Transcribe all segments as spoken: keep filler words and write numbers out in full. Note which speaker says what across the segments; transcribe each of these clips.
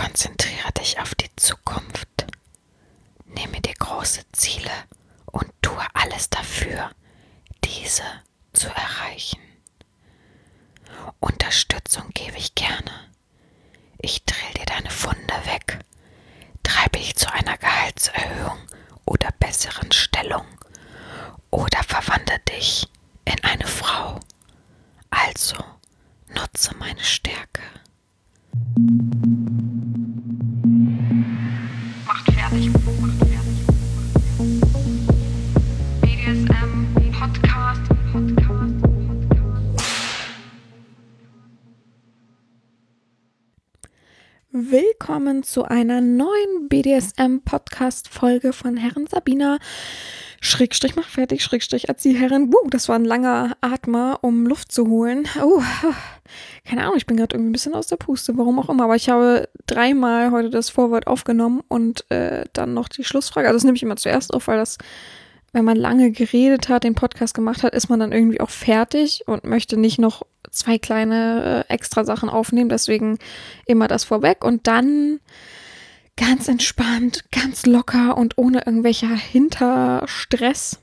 Speaker 1: Konzentriere dich auf die Zukunft. Nehme dir große Ziele und tue alles dafür, diese zu erreichen. Unterstützung gebe ich gerne. Ich drill dir deine Funde weg, treibe dich zu einer Gehaltserhöhung oder besseren Stellung oder verwandle dich in eine Frau. Also nutze meine Stärke.
Speaker 2: Macht fertig. Macht fertig. B D S M Podcast. Podcast.
Speaker 3: Willkommen zu einer neuen B D S M-Podcast-Folge von Herren Sabina. Schrägstrich mach fertig, Schrägstrich Erzieherin. Uh, das war ein langer Atmer, um Luft zu holen. Uh, keine Ahnung, ich bin gerade irgendwie ein bisschen aus der Puste, warum auch immer. Aber ich habe dreimal heute das Vorwort aufgenommen und äh, dann noch die Schlussfrage. Also das nehme ich immer zuerst auf, weil das, wenn man lange geredet hat, den Podcast gemacht hat, ist man dann irgendwie auch fertig und möchte nicht noch zwei kleine äh, extra Sachen aufnehmen. Deswegen immer das vorweg und dann ganz entspannt, ganz locker und ohne irgendwelcher Hinterstress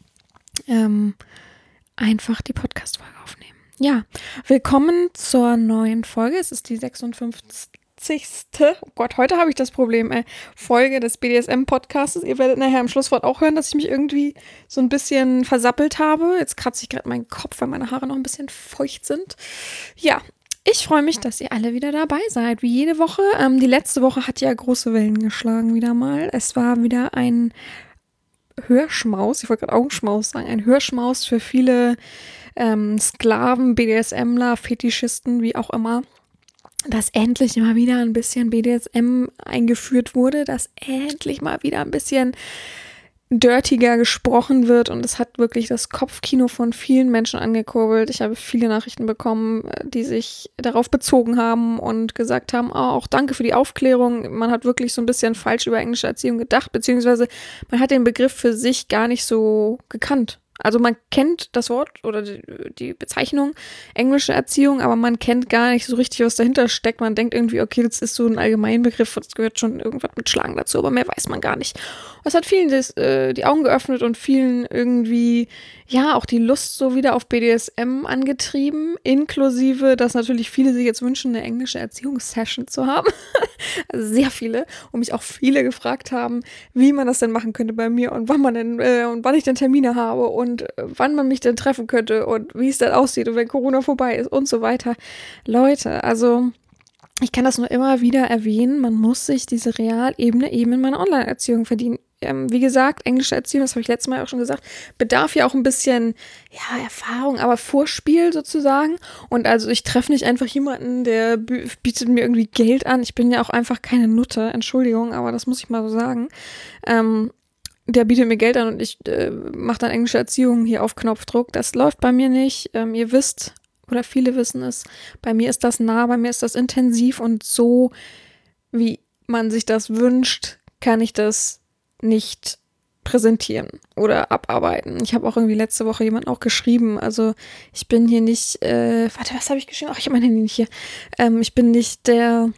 Speaker 3: ähm, einfach die Podcast-Folge aufnehmen. Ja, willkommen zur neuen Folge. Es ist die sechsundfünfzigste Oh Gott, heute habe ich das Problem, ey. Folge des B D S M-Podcasts. Ihr werdet nachher im Schlusswort auch hören, dass ich mich irgendwie so ein bisschen versappelt habe. Jetzt kratze ich gerade meinen Kopf, weil meine Haare noch ein bisschen feucht sind. Ja, ich freue mich, dass ihr alle wieder dabei seid, wie jede Woche. Ähm, die letzte Woche hat ja große Wellen geschlagen wieder mal. Es war wieder ein Hörschmaus, ich wollte gerade Augenschmaus sagen, ein Hörschmaus für viele ähm, Sklaven, BDSMler, Fetischisten, wie auch immer, dass endlich mal wieder ein bisschen B D S M eingeführt wurde, dass endlich mal wieder ein bisschen dirtiger gesprochen wird und es hat wirklich das Kopfkino von vielen Menschen angekurbelt. Ich habe viele Nachrichten bekommen, die sich darauf bezogen haben und gesagt haben, oh, auch danke für die Aufklärung. Man hat wirklich so ein bisschen falsch über englische Erziehung gedacht, beziehungsweise man hat den Begriff für sich gar nicht so gekannt. Also man kennt das Wort oder die, die Bezeichnung englische Erziehung, aber man kennt gar nicht so richtig, was dahinter steckt. Man denkt irgendwie, okay, das ist so ein Allgemeinbegriff, das gehört schon irgendwas mit Schlagen dazu, aber mehr weiß man gar nicht. Das hat vielen das, äh, die Augen geöffnet und vielen irgendwie, ja, auch die Lust so wieder auf B D S M angetrieben, inklusive, dass natürlich viele sich jetzt wünschen, eine englische Erziehungssession zu haben. Also sehr viele und mich auch viele gefragt haben, wie man das denn machen könnte bei mir und wann man denn äh, und wann ich denn Termine habe und äh, wann man mich denn treffen könnte und wie es dann aussieht und wenn Corona vorbei ist und so weiter. Leute, also ich kann das nur immer wieder erwähnen, man muss sich diese Realebene eben in meiner Online-Erziehung verdienen. Ähm, wie gesagt, englische Erziehung, das habe ich letztes Mal auch schon gesagt, bedarf ja auch ein bisschen, ja, Erfahrung, aber Vorspiel sozusagen. Und also ich treffe nicht einfach jemanden, der b- bietet mir irgendwie Geld an. Ich bin ja auch einfach keine Nutte, Entschuldigung, aber das muss ich mal so sagen. Ähm, der bietet mir Geld an und ich äh, mache dann englische Erziehung hier auf Knopfdruck. Das läuft bei mir nicht. Ähm, ihr wisst, oder viele wissen es, bei mir ist das nah, bei mir ist das intensiv und so, wie man sich das wünscht, kann ich das nicht präsentieren oder abarbeiten. Ich habe auch irgendwie letzte Woche jemand auch geschrieben, also ich bin hier nicht, äh, warte, was habe ich geschrieben? Ach, ich habe mein Handy nicht hier. Ähm, ich bin nicht der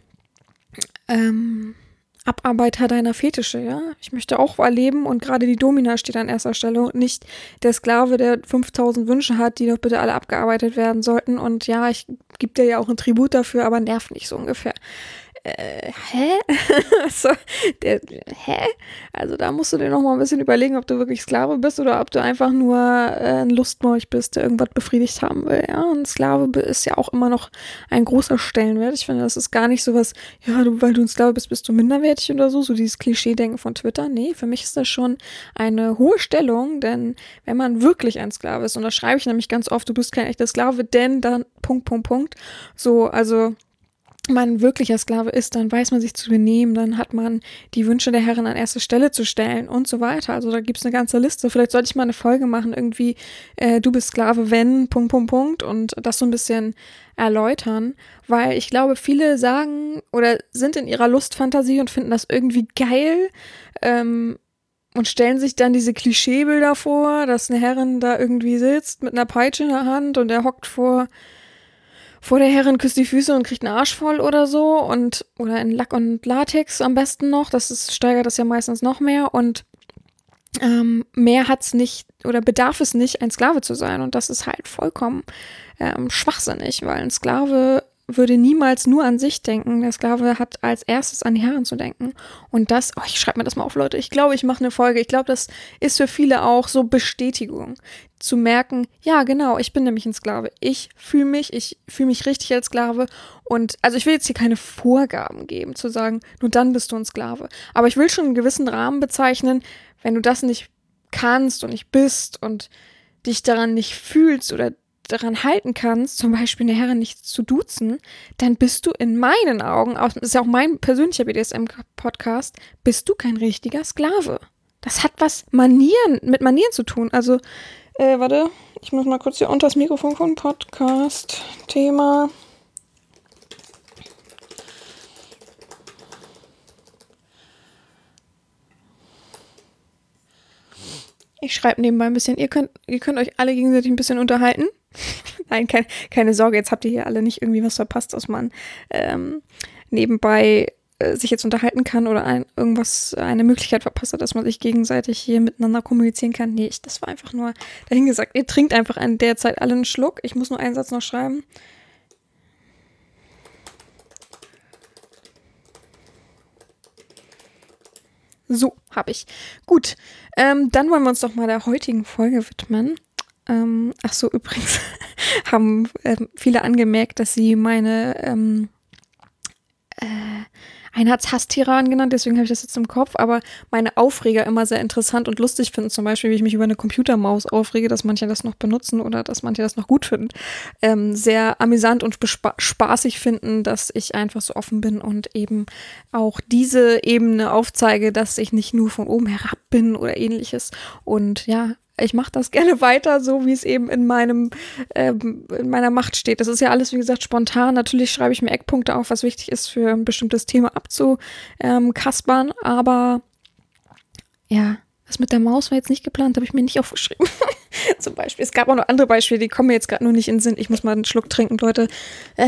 Speaker 3: ähm, Abarbeiter deiner Fetische, ja. Ich möchte auch erleben und gerade die Domina steht an erster Stelle und nicht der Sklave, der fünftausend Wünsche hat, die doch bitte alle abgearbeitet werden sollten und ja, ich gebe dir ja auch ein Tribut dafür, aber nerv nicht so ungefähr. Äh, hä? so, der, hä? Also da musst du dir noch mal ein bisschen überlegen, ob du wirklich Sklave bist oder ob du einfach nur äh, ein Lustmolch bist, der irgendwas befriedigt haben will. Ja, ein Sklave ist ja auch immer noch ein großer Stellenwert. Ich finde, das ist gar nicht so was, ja, du, weil du ein Sklave bist, bist du minderwertig oder so, so dieses Klischee-Denken von Twitter. Nee, für mich ist das schon eine hohe Stellung, denn wenn man wirklich ein Sklave ist, und da schreibe ich nämlich ganz oft, du bist kein echter Sklave, denn dann Punkt, Punkt, Punkt. So, also man wirklicher Sklave ist, dann weiß man sich zu benehmen, dann hat man die Wünsche der Herren an erste Stelle zu stellen und so weiter. Also da gibt es eine ganze Liste. Vielleicht sollte ich mal eine Folge machen, irgendwie, äh, du bist Sklave, wenn, Punkt, Punkt, Punkt und das so ein bisschen erläutern, weil ich glaube, viele sagen oder sind in ihrer Lustfantasie und finden das irgendwie geil, ähm, und stellen sich dann diese Klischeebilder vor, dass eine Herrin da irgendwie sitzt mit einer Peitsche in der Hand und er hockt vor vor der Herrin, küsst die Füße und kriegt einen Arsch voll oder so und oder in Lack und Latex am besten noch. Das ist, steigert das ja meistens noch mehr und ähm, mehr hat's nicht oder bedarf es nicht, ein Sklave zu sein. Und das ist halt vollkommen ähm, schwachsinnig, weil ein Sklave würde niemals nur an sich denken. Der Sklave hat als erstes an die Herren zu denken. Und das, oh, ich schreibe mir das mal auf, Leute. Ich glaube, ich mache eine Folge. Ich glaube, das ist für viele auch so Bestätigung. Zu merken, ja, genau, ich bin nämlich ein Sklave. Ich fühle mich, ich fühle mich richtig als Sklave. Und also ich will jetzt hier keine Vorgaben geben, zu sagen, nur dann bist du ein Sklave. Aber ich will schon einen gewissen Rahmen bezeichnen, wenn du das nicht kannst und nicht bist und dich daran nicht fühlst oder daran halten kannst, zum Beispiel eine Herrin nicht zu duzen, dann bist du in meinen Augen, das ist ja auch mein persönlicher B D S M-Podcast, bist du kein richtiger Sklave. Das hat was Manieren, mit Manieren zu tun. Also, äh, warte, ich muss mal kurz hier unter das Mikrofon von Podcast, Thema. Ich schreibe nebenbei ein bisschen, ihr könnt, ihr könnt euch alle gegenseitig ein bisschen unterhalten. Nein, kein, keine Sorge, jetzt habt ihr hier alle nicht irgendwie was verpasst, dass man ähm, nebenbei äh, sich jetzt unterhalten kann oder ein, irgendwas, eine Möglichkeit verpasst hat, dass man sich gegenseitig hier miteinander kommunizieren kann. Nee, ich, das war einfach nur dahingesagt. Ihr trinkt einfach in der Zeit alle einen Schluck. Ich muss nur einen Satz noch schreiben. So, habe ich. Gut, ähm, dann wollen wir uns doch mal der heutigen Folge widmen. Ähm, ach so, übrigens haben ähm, viele angemerkt, dass sie meine ähm, äh, einer hat's Hasstiran genannt, deswegen habe ich das jetzt im Kopf, aber meine Aufreger immer sehr interessant und lustig finden, zum Beispiel, wie ich mich über eine Computermaus aufrege, dass manche das noch benutzen oder dass manche das noch gut finden. Ähm, sehr amüsant und bespa- spaßig finden, dass ich einfach so offen bin und eben auch diese Ebene aufzeige, dass ich nicht nur von oben herab bin oder ähnliches. Und ja, ich mache das gerne weiter, so wie es eben in meinem ähm, in meiner Macht steht. Das ist ja alles, wie gesagt, spontan. Natürlich schreibe ich mir Eckpunkte auf, was wichtig ist, für ein bestimmtes Thema abzukaspern. Aber ja, das mit der Maus war jetzt nicht geplant, habe ich mir nicht aufgeschrieben. Zum Beispiel. Es gab auch noch andere Beispiele, die kommen mir jetzt gerade nur nicht in den Sinn. Ich muss mal einen Schluck trinken, Leute. Äh.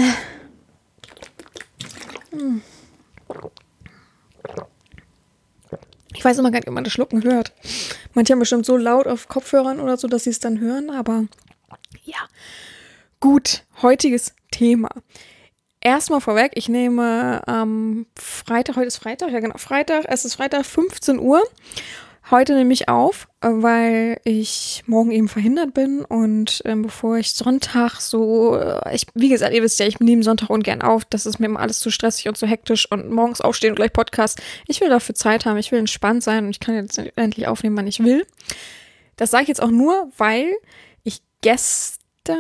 Speaker 3: Hm. Ich weiß immer gar nicht, ob man das Schlucken hört. Manche haben bestimmt so laut auf Kopfhörern oder so, dass sie es dann hören, aber ja. Gut, heutiges Thema. Erstmal vorweg, ich nehme am ähm, Freitag, heute ist Freitag, ja genau, Freitag, es ist Freitag, fünfzehn Uhr. Heute nehme ich auf, weil ich morgen eben verhindert bin und ähm, bevor ich Sonntag so, äh, ich, wie gesagt, ihr wisst ja, ich nehme Sonntag ungern auf, das ist mir immer alles zu stressig und zu hektisch und morgens aufstehen und gleich Podcast. Ich will dafür Zeit haben, ich will entspannt sein und ich kann jetzt endlich aufnehmen, wann ich will. Das sage ich jetzt auch nur, weil ich gestern,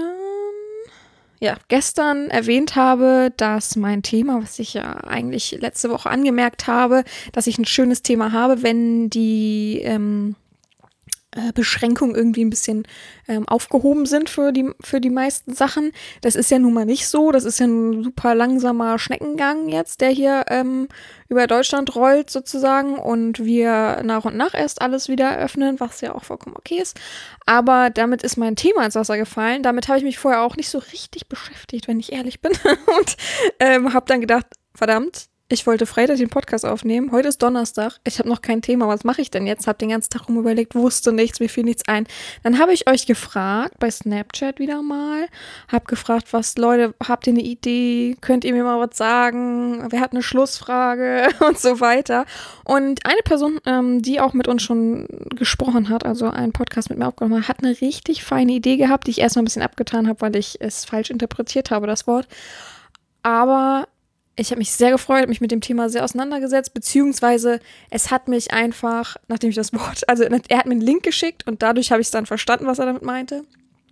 Speaker 3: ja, gestern erwähnt habe, dass mein Thema, was ich ja eigentlich letzte Woche angemerkt habe, dass ich ein schönes Thema habe, wenn die ähm, äh, Beschränkungen irgendwie ein bisschen ähm, aufgehoben sind für die, für die meisten Sachen. Das ist ja nun mal nicht so. Das ist ja ein super langsamer Schneckengang jetzt, der hier ähm, über Deutschland rollt sozusagen und wir nach und nach erst alles wieder eröffnen, was ja auch vollkommen okay ist. Aber damit ist mein Thema ins Wasser gefallen. Damit habe ich mich vorher auch nicht so richtig beschäftigt, wenn ich ehrlich bin. Und ähm, habe dann gedacht, verdammt, ich wollte Freitag den Podcast aufnehmen. Heute ist Donnerstag. Ich habe noch kein Thema. Was mache ich denn jetzt? Habe den ganzen Tag rum überlegt, wusste nichts, mir fiel nichts ein. Dann habe ich euch gefragt, bei Snapchat wieder mal. Habe gefragt, was, Leute, habt ihr eine Idee? Könnt ihr mir mal was sagen? Wer hat eine Schlussfrage? Und so weiter. Und eine Person, ähm, die auch mit uns schon gesprochen hat, also einen Podcast mit mir aufgenommen hat, hat eine richtig feine Idee gehabt, die ich erstmal ein bisschen abgetan habe, weil ich es falsch interpretiert habe, das Wort. Aber ich habe mich sehr gefreut, mich mit dem Thema sehr auseinandergesetzt, beziehungsweise es hat mich einfach, nachdem ich das Wort, also er hat mir einen Link geschickt und dadurch habe ich es dann verstanden, was er damit meinte.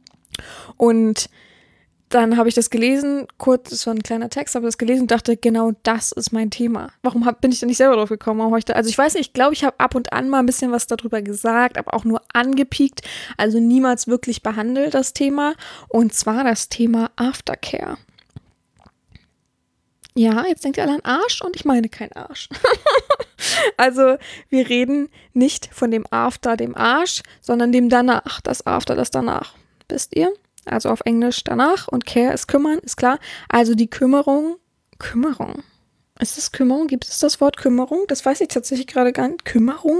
Speaker 3: Und dann habe ich das gelesen, kurz, das war ein kleiner Text, habe das gelesen und dachte, genau das ist mein Thema. Warum hab, bin ich da nicht selber drauf gekommen? Warum hab ich da, also ich weiß nicht, ich glaube, ich habe ab und an mal ein bisschen was darüber gesagt, aber auch nur angepiekt, also niemals wirklich behandelt, das Thema. Und zwar das Thema Aftercare. Ja, jetzt denkt ihr alle an Arsch und ich meine kein Arsch. Also wir reden nicht von dem After, dem Arsch, sondern dem danach, das After, das danach. Wisst ihr? Also auf Englisch danach und care ist kümmern, ist klar. Also die Kümmerung, Kümmerung. Ist es Kümmerung? Gibt es das Wort Kümmerung? Das weiß ich tatsächlich gerade gar nicht. Kümmerung?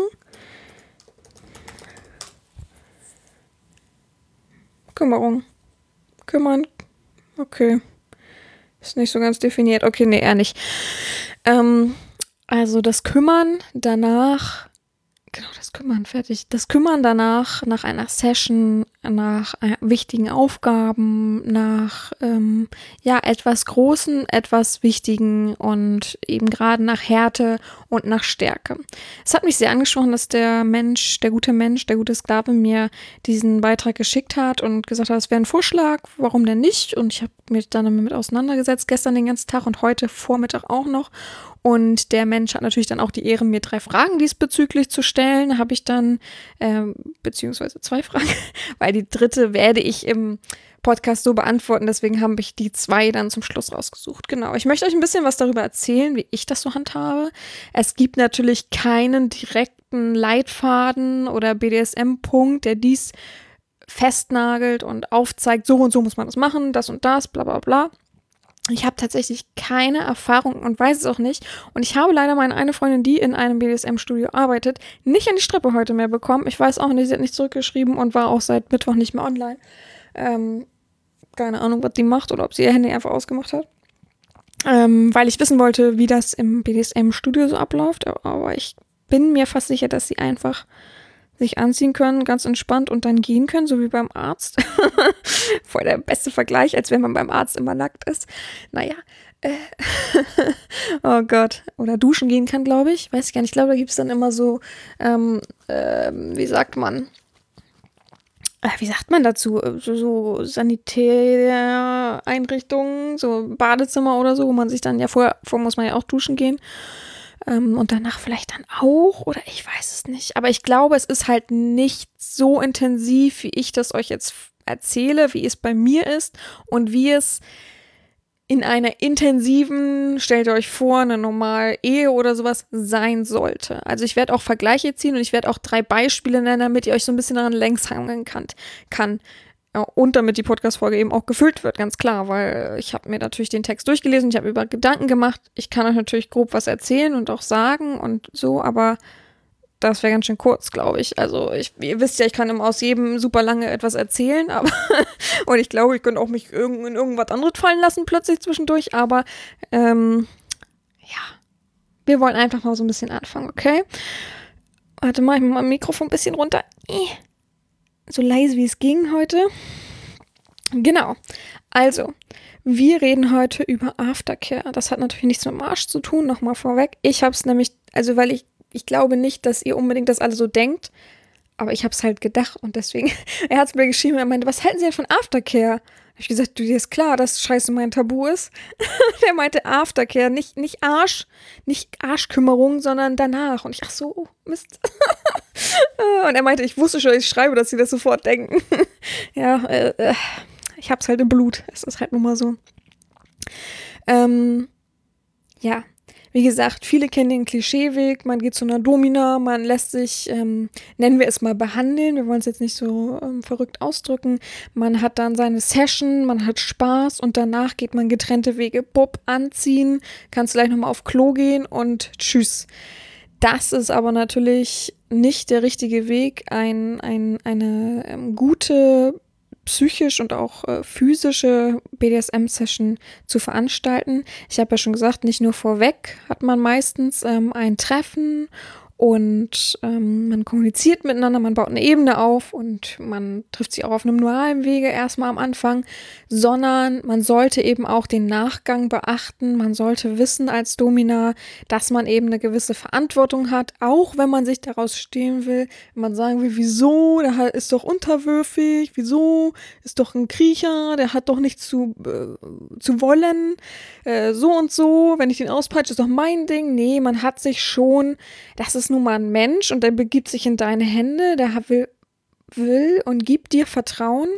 Speaker 3: Kümmerung. Kümmern. Okay. Ist nicht so ganz definiert. Okay, nee, eher nicht. Ähm, also das Kümmern danach, genau, das Kümmern, fertig. Das Kümmern danach, nach einer Session, nach äh, wichtigen Aufgaben, nach ähm, ja, etwas Großen, etwas Wichtigen und eben gerade nach Härte und nach Stärke. Es hat mich sehr angesprochen, dass der Mensch, der gute Mensch, der gute Sklave mir diesen Beitrag geschickt hat und gesagt hat, es wäre ein Vorschlag, warum denn nicht? Und ich habe mich dann damit auseinandergesetzt, gestern den ganzen Tag und heute Vormittag auch noch. Und der Mensch hat natürlich dann auch die Ehre, mir drei Fragen diesbezüglich zu stellen. Habe ich dann, ähm, beziehungsweise zwei Fragen, weil die dritte werde ich im Podcast so beantworten. Deswegen habe ich die zwei dann zum Schluss rausgesucht. Genau, ich möchte euch ein bisschen was darüber erzählen, wie ich das so handhabe. Es gibt natürlich keinen direkten Leitfaden oder B D S M-Punkt, der dies festnagelt und aufzeigt, so und so muss man das machen, das und das, bla bla bla. Ich habe tatsächlich keine Erfahrung und weiß es auch nicht. Und ich habe leider meine eine Freundin, die in einem B D S M-Studio arbeitet, nicht an die Strippe heute mehr bekommen. Ich weiß auch nicht, sie hat nicht zurückgeschrieben und war auch seit Mittwoch nicht mehr online. Ähm, keine Ahnung, was die macht oder ob sie ihr Handy einfach ausgemacht hat. Ähm, weil ich wissen wollte, wie das im B D S M-Studio so abläuft. Aber ich bin mir fast sicher, dass sie einfach sich anziehen können, ganz entspannt und dann gehen können, so wie beim Arzt. Voll der beste Vergleich, als wenn man beim Arzt immer nackt ist. Naja, äh, oh Gott. Oder duschen gehen kann, glaube ich. Weiß ich gar nicht. Ich glaube, da gibt es dann immer so, ähm, äh, wie sagt man, äh, wie sagt man dazu? So, so Sanitäreinrichtungen, so Badezimmer oder so, wo man sich dann ja vorher, vorher muss man ja auch duschen gehen. Ähm, und danach vielleicht dann auch, oder ich weiß es nicht. Aber ich glaube, es ist halt nicht so intensiv, wie ich das euch jetzt erzähle, wie es bei mir ist und wie es in einer intensiven, stellt euch vor, eine normale Ehe oder sowas sein sollte. Also ich werde auch Vergleiche ziehen und ich werde auch drei Beispiele nennen, damit ihr euch so ein bisschen daran längs hangeln kann. kann. Ja, und damit die Podcast-Folge eben auch gefüllt wird, ganz klar, weil ich habe mir natürlich den Text durchgelesen, ich habe über Gedanken gemacht. Ich kann euch natürlich grob was erzählen und auch sagen und so, aber das wäre ganz schön kurz, glaube ich. Also ich, ihr wisst ja, ich kann immer aus jedem super lange etwas erzählen, aber und ich glaube, ich könnte auch mich irg- in irgendwas anderes fallen lassen plötzlich zwischendurch, aber ähm, ja, wir wollen einfach mal so ein bisschen anfangen, okay? Warte mal, ich mach mal mein Mikrofon ein bisschen runter. So leise wie es ging heute. Genau. Also, wir reden heute über Aftercare. Das hat natürlich nichts mit dem Arsch zu tun, nochmal vorweg. Ich habe es nämlich, also weil ich, ich glaube nicht, dass ihr unbedingt das alle so denkt, aber ich habe es halt gedacht und deswegen, er hat es mir geschrieben, er meinte, was halten Sie denn von Aftercare? Habe ich gesagt, du, dir ist klar, dass Scheiße mein Tabu ist. Der meinte Aftercare, nicht, nicht Arsch, nicht Arschkümmerung, sondern danach. Und ich, ach so, Mist. Und er meinte, ich wusste schon, ich schreibe, dass sie das sofort denken. Ja, äh, ich hab's halt im Blut. Es ist halt nun mal so. Ähm, ja, wie gesagt, viele kennen den Klischeeweg. Man geht zu einer Domina, man lässt sich, ähm, nennen wir es mal, behandeln. Wir wollen es jetzt nicht so ähm, verrückt ausdrücken. Man hat dann seine Session, man hat Spaß und danach geht man getrennte Wege. Bob, anziehen, kannst gleich nochmal auf Klo gehen und tschüss. Das ist aber natürlich nicht der richtige Weg, ein, ein, eine ähm, gute psychisch und auch äh, physische B D S M-Session zu veranstalten. Ich habe ja schon gesagt, nicht nur vorweg hat man meistens ähm, ein Treffen und ähm, man kommuniziert miteinander, man baut eine Ebene auf und man trifft sich auch auf einem normalen Wege erstmal am Anfang, sondern man sollte eben auch den Nachgang beachten. Man sollte wissen als Domina, dass man eben eine gewisse Verantwortung hat, auch wenn man sich daraus stehlen will. Wenn man sagen will, wieso, der ist doch unterwürfig, wieso, ist doch ein Kriecher, der hat doch nichts zu, äh, zu wollen, äh, so und so, wenn ich den auspeitsche, ist doch mein Ding. Nee, man hat sich schon, das ist nun mal ein Mensch und der begibt sich in deine Hände, der will, will und gibt dir Vertrauen.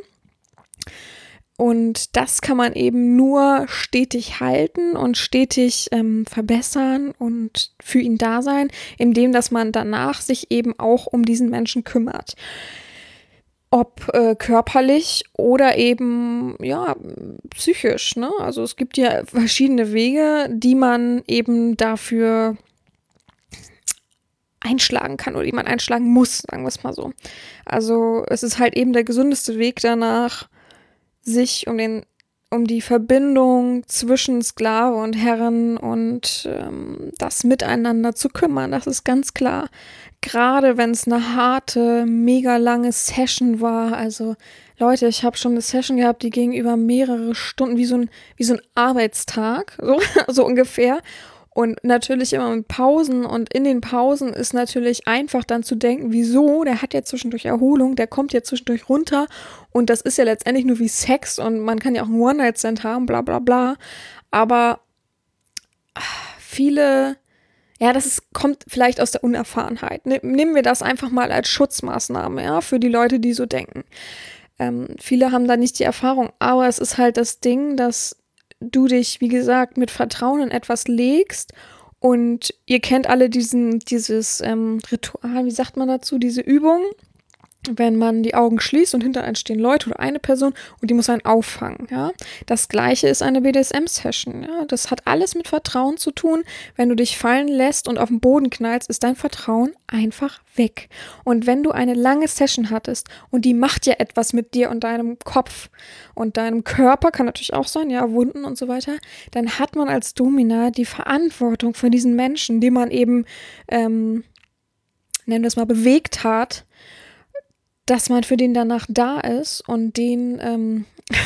Speaker 3: Und das kann man eben nur stetig halten und stetig ähm, verbessern und für ihn da sein, indem dass man danach sich eben auch um diesen Menschen kümmert. ob äh, körperlich oder eben, ja, psychisch, ne? Also es gibt ja verschiedene Wege, die man eben dafür einschlagen kann oder die man einschlagen muss, sagen wir es mal so. Also es ist halt eben der gesündeste Weg danach, sich um den um die Verbindung zwischen Sklave und Herren und ähm, das Miteinander zu kümmern. Das ist ganz klar. Gerade wenn es eine harte, mega lange Session war. Also Leute, ich habe schon eine Session gehabt, die ging über mehrere Stunden, wie so ein, wie so ein Arbeitstag, so, so ungefähr. Und natürlich immer mit Pausen. Und in den Pausen ist natürlich einfach dann zu denken, wieso, der hat ja zwischendurch Erholung, der kommt ja zwischendurch runter. Und das ist ja letztendlich nur wie Sex und man kann ja auch einen One-Night-Stand haben, bla bla bla. Aber viele, ja, das ist, kommt vielleicht aus der Unerfahrenheit. Nehmen wir das einfach mal als Schutzmaßnahme, ja, für die Leute, die so denken. Ähm, viele haben da nicht die Erfahrung, aber es ist halt das Ding, dass du dich, wie gesagt, mit Vertrauen in etwas legst und ihr kennt alle diesen, dieses ähm, Ritual, wie sagt man dazu, diese Übung, wenn man die Augen schließt und hinter einen stehen Leute oder eine Person und die muss einen auffangen, ja. Das Gleiche ist eine B D S M-Session, ja. Das hat alles mit Vertrauen zu tun. Wenn du dich fallen lässt und auf den Boden knallst, ist dein Vertrauen einfach weg. Und wenn du eine lange Session hattest und die macht ja etwas mit dir und deinem Kopf und deinem Körper, kann natürlich auch sein, ja, Wunden und so weiter, dann hat man als Domina die Verantwortung für diesen Menschen, den man eben, ähm, nennen wir es mal, bewegt hat, dass man für den danach da ist und den ähm,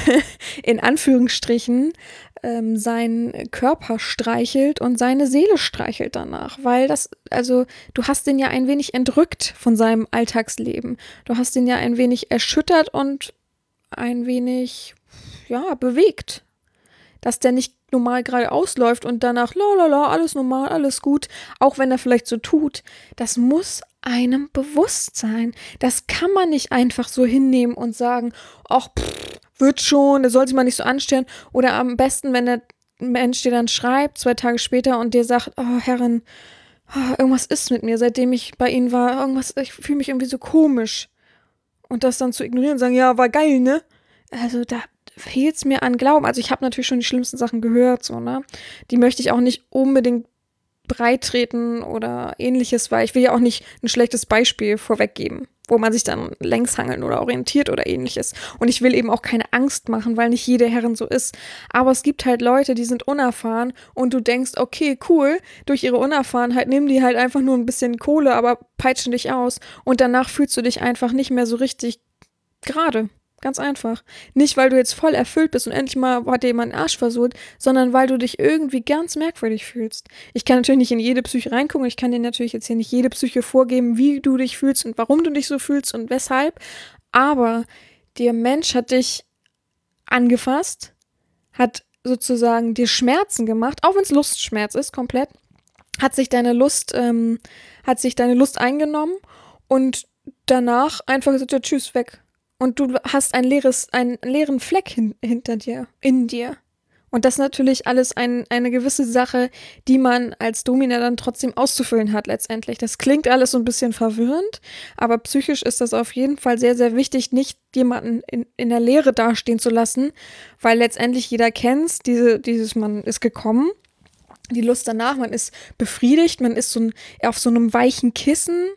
Speaker 3: in Anführungsstrichen ähm, seinen Körper streichelt und seine Seele streichelt danach, weil das, also du hast den ja ein wenig entrückt von seinem Alltagsleben, du hast den ja ein wenig erschüttert und ein wenig, ja, bewegt, dass der nicht normal gerade ausläuft und danach, lalala, alles normal, alles gut, auch wenn er vielleicht so tut, das muss einem bewusst sein. Das kann man nicht einfach so hinnehmen und sagen, ach, pff, wird schon, der soll sich mal nicht so anstellen. Oder am besten, wenn der Mensch dir dann schreibt, zwei Tage später und dir sagt, oh Herrin, oh, irgendwas ist mit mir, seitdem ich bei Ihnen war, irgendwas, ich fühle mich irgendwie so komisch. Und das dann zu ignorieren und sagen, ja, war geil, ne? Also da fehlt es mir an Glauben. Also ich habe natürlich schon die schlimmsten Sachen gehört, so, ne? Die möchte ich auch nicht unbedingt breittreten oder ähnliches, weil ich will ja auch nicht ein schlechtes Beispiel vorweggeben, wo man sich dann längs hangeln oder orientiert oder ähnliches. Und ich will eben auch keine Angst machen, weil nicht jede Herrin so ist. Aber es gibt halt Leute, die sind unerfahren und du denkst, okay, cool, durch ihre Unerfahrenheit nehmen die halt einfach nur ein bisschen Kohle, aber peitschen dich aus und danach fühlst du dich einfach nicht mehr so richtig gerade. Ganz einfach. Nicht, weil du jetzt voll erfüllt bist und endlich mal hat dir jemand den Arsch versohlt, sondern weil du dich irgendwie ganz merkwürdig fühlst. Ich kann natürlich nicht in jede Psyche reingucken. Ich kann dir natürlich jetzt hier nicht jede Psyche vorgeben, wie du dich fühlst und warum du dich so fühlst und weshalb. Aber der Mensch hat dich angefasst, hat sozusagen dir Schmerzen gemacht, auch wenn es Lustschmerz ist, komplett, hat sich deine Lust, ähm, hat sich deine Lust eingenommen und danach einfach gesagt, ja, tschüss, weg. Und du hast ein leeres, einen leeren Fleck hin, hinter dir, in dir. Und das ist natürlich alles ein, eine gewisse Sache, die man als Domina dann trotzdem auszufüllen hat letztendlich. Das klingt alles so ein bisschen verwirrend, aber psychisch ist das auf jeden Fall sehr, sehr wichtig, nicht jemanden in, in der Leere dastehen zu lassen, weil letztendlich jeder kennt, diese, dieses, man ist gekommen, die Lust danach, man ist befriedigt, man ist so ein, auf so einem weichen Kissen,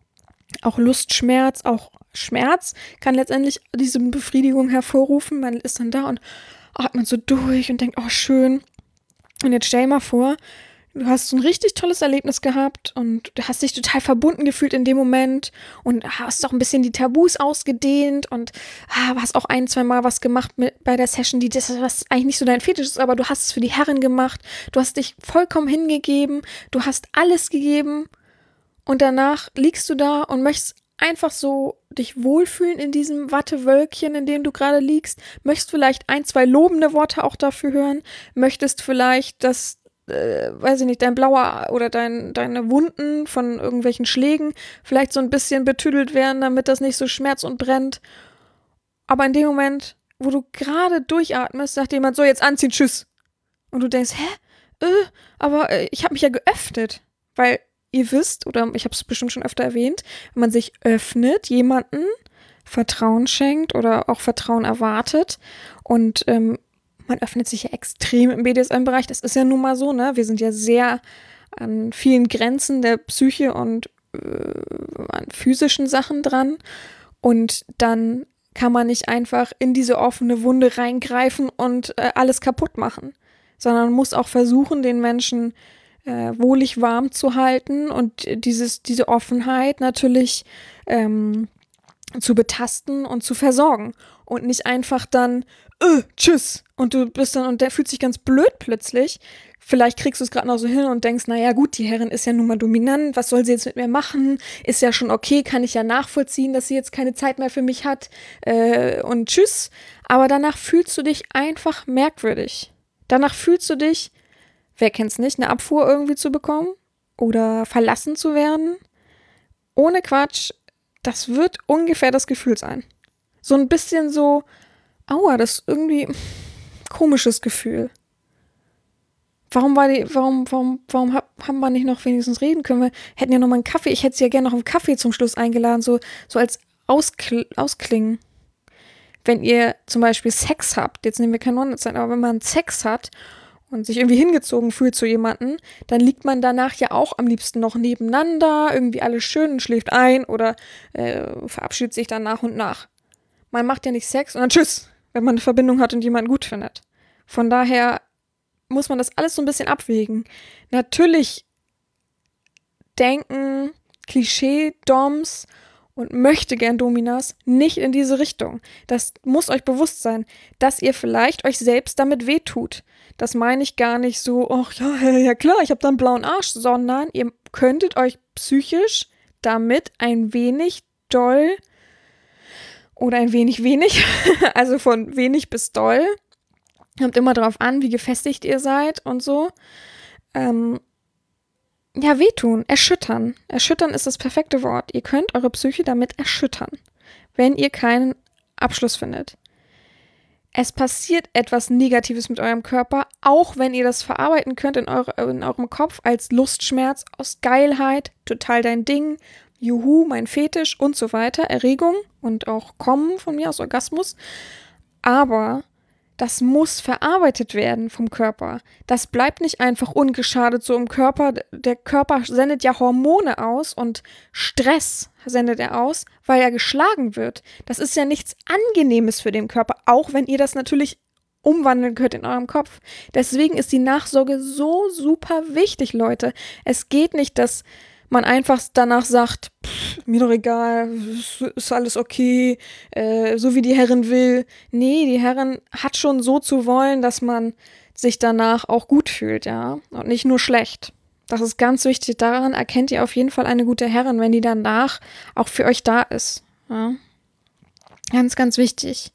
Speaker 3: auch Lustschmerz, auch Schmerz kann letztendlich diese Befriedigung hervorrufen. Man ist dann da und atmet so durch und denkt, oh schön. Und jetzt stell dir mal vor, du hast so ein richtig tolles Erlebnis gehabt und du hast dich total verbunden gefühlt in dem Moment und hast auch ein bisschen die Tabus ausgedehnt und ah, hast auch ein, zwei Mal was gemacht mit, bei der Session, die das was eigentlich nicht so dein Fetisch ist, aber du hast es für die Herren gemacht. Du hast dich vollkommen hingegeben, du hast alles gegeben und danach liegst du da und möchtest einfach so dich wohlfühlen in diesem Wattewölkchen, in dem du gerade liegst. Möchtest vielleicht ein, zwei lobende Worte auch dafür hören. Möchtest vielleicht, dass, äh, weiß ich nicht, dein blauer oder dein, deine Wunden von irgendwelchen Schlägen vielleicht so ein bisschen betüdelt werden, damit das nicht so schmerzt und brennt. Aber in dem Moment, wo du gerade durchatmest, sagt jemand, so jetzt anziehen, tschüss. Und du denkst, hä? Äh, aber äh, ich habe mich ja geöffnet. Weil ihr wisst, oder ich habe es bestimmt schon öfter erwähnt, wenn man sich öffnet, jemanden Vertrauen schenkt oder auch Vertrauen erwartet. Und ähm, man öffnet sich ja extrem im B D S M-Bereich. Das ist ja nun mal so, ne? Wir sind ja sehr an vielen Grenzen der Psyche und äh, an physischen Sachen dran. Und dann kann man nicht einfach in diese offene Wunde reingreifen und äh, alles kaputt machen, sondern man muss auch versuchen, den Menschen äh, wohlig warm zu halten und dieses, diese Offenheit natürlich ähm, zu betasten und zu versorgen und nicht einfach dann äh, tschüss und du bist dann und der fühlt sich ganz blöd plötzlich. Vielleicht kriegst du es gerade noch so hin und denkst, naja gut, die Herrin ist ja nun mal dominant, was soll sie jetzt mit mir machen? Ist ja schon okay, kann ich ja nachvollziehen, dass sie jetzt keine Zeit mehr für mich hat äh, und tschüss. Aber danach fühlst du dich einfach merkwürdig. Danach fühlst du dich, wer kennt's nicht, eine Abfuhr irgendwie zu bekommen oder verlassen zu werden. Ohne Quatsch, das wird ungefähr das Gefühl sein. So ein bisschen so, aua, das ist irgendwie ein komisches Gefühl. Warum war die, warum, warum, warum hab, haben wir nicht noch wenigstens reden können? Wir hätten ja noch mal einen Kaffee. Ich hätte sie ja gerne noch einen Kaffee zum Schluss eingeladen, so, so als Auskl- Ausklingen. Wenn ihr zum Beispiel Sex habt, jetzt nehmen wir kein One-Night-Stand, aber wenn man Sex hat und sich irgendwie hingezogen fühlt zu jemandem, dann liegt man danach ja auch am liebsten noch nebeneinander, irgendwie alles schön und schläft ein oder äh, verabschiedet sich dann nach und nach. Man macht ja nicht Sex und dann tschüss, wenn man eine Verbindung hat und jemanden gut findet. Von daher muss man das alles so ein bisschen abwägen. Natürlich denken Klischee-Doms und möchte gern Dominas nicht in diese Richtung. Das muss euch bewusst sein, dass ihr vielleicht euch selbst damit wehtut. Das meine ich gar nicht so, ach ja, ja klar, ich habe da einen blauen Arsch, sondern ihr könntet euch psychisch damit ein wenig doll oder ein wenig wenig, also von wenig bis doll, kommt immer darauf an, wie gefestigt ihr seid und so. Ähm, ja, wehtun, erschüttern. Erschüttern ist das perfekte Wort. Ihr könnt eure Psyche damit erschüttern, wenn ihr keinen Abschluss findet. Es passiert etwas Negatives mit eurem Körper, auch wenn ihr das verarbeiten könnt in, eure, in eurem Kopf als Lustschmerz, aus Geilheit, total dein Ding, juhu, mein Fetisch und so weiter, Erregung und auch Kommen von mir aus Orgasmus. Aber das muss verarbeitet werden vom Körper. Das bleibt nicht einfach ungeschadet so im Körper. Der Körper sendet ja Hormone aus und Stress sendet er aus, weil er geschlagen wird. Das ist ja nichts Angenehmes für den Körper, auch wenn ihr das natürlich umwandeln könnt in eurem Kopf. Deswegen ist die Nachsorge so super wichtig, Leute. Es geht nicht, dass man einfach danach sagt, pff, mir doch egal, ist alles okay, äh, so wie die Herrin will. Nee, die Herrin hat schon so zu wollen, dass man sich danach auch gut fühlt, ja, und nicht nur schlecht. Das ist ganz wichtig. Daran erkennt ihr auf jeden Fall eine gute Herrin, wenn die danach auch für euch da ist. Ja? Ganz, ganz wichtig.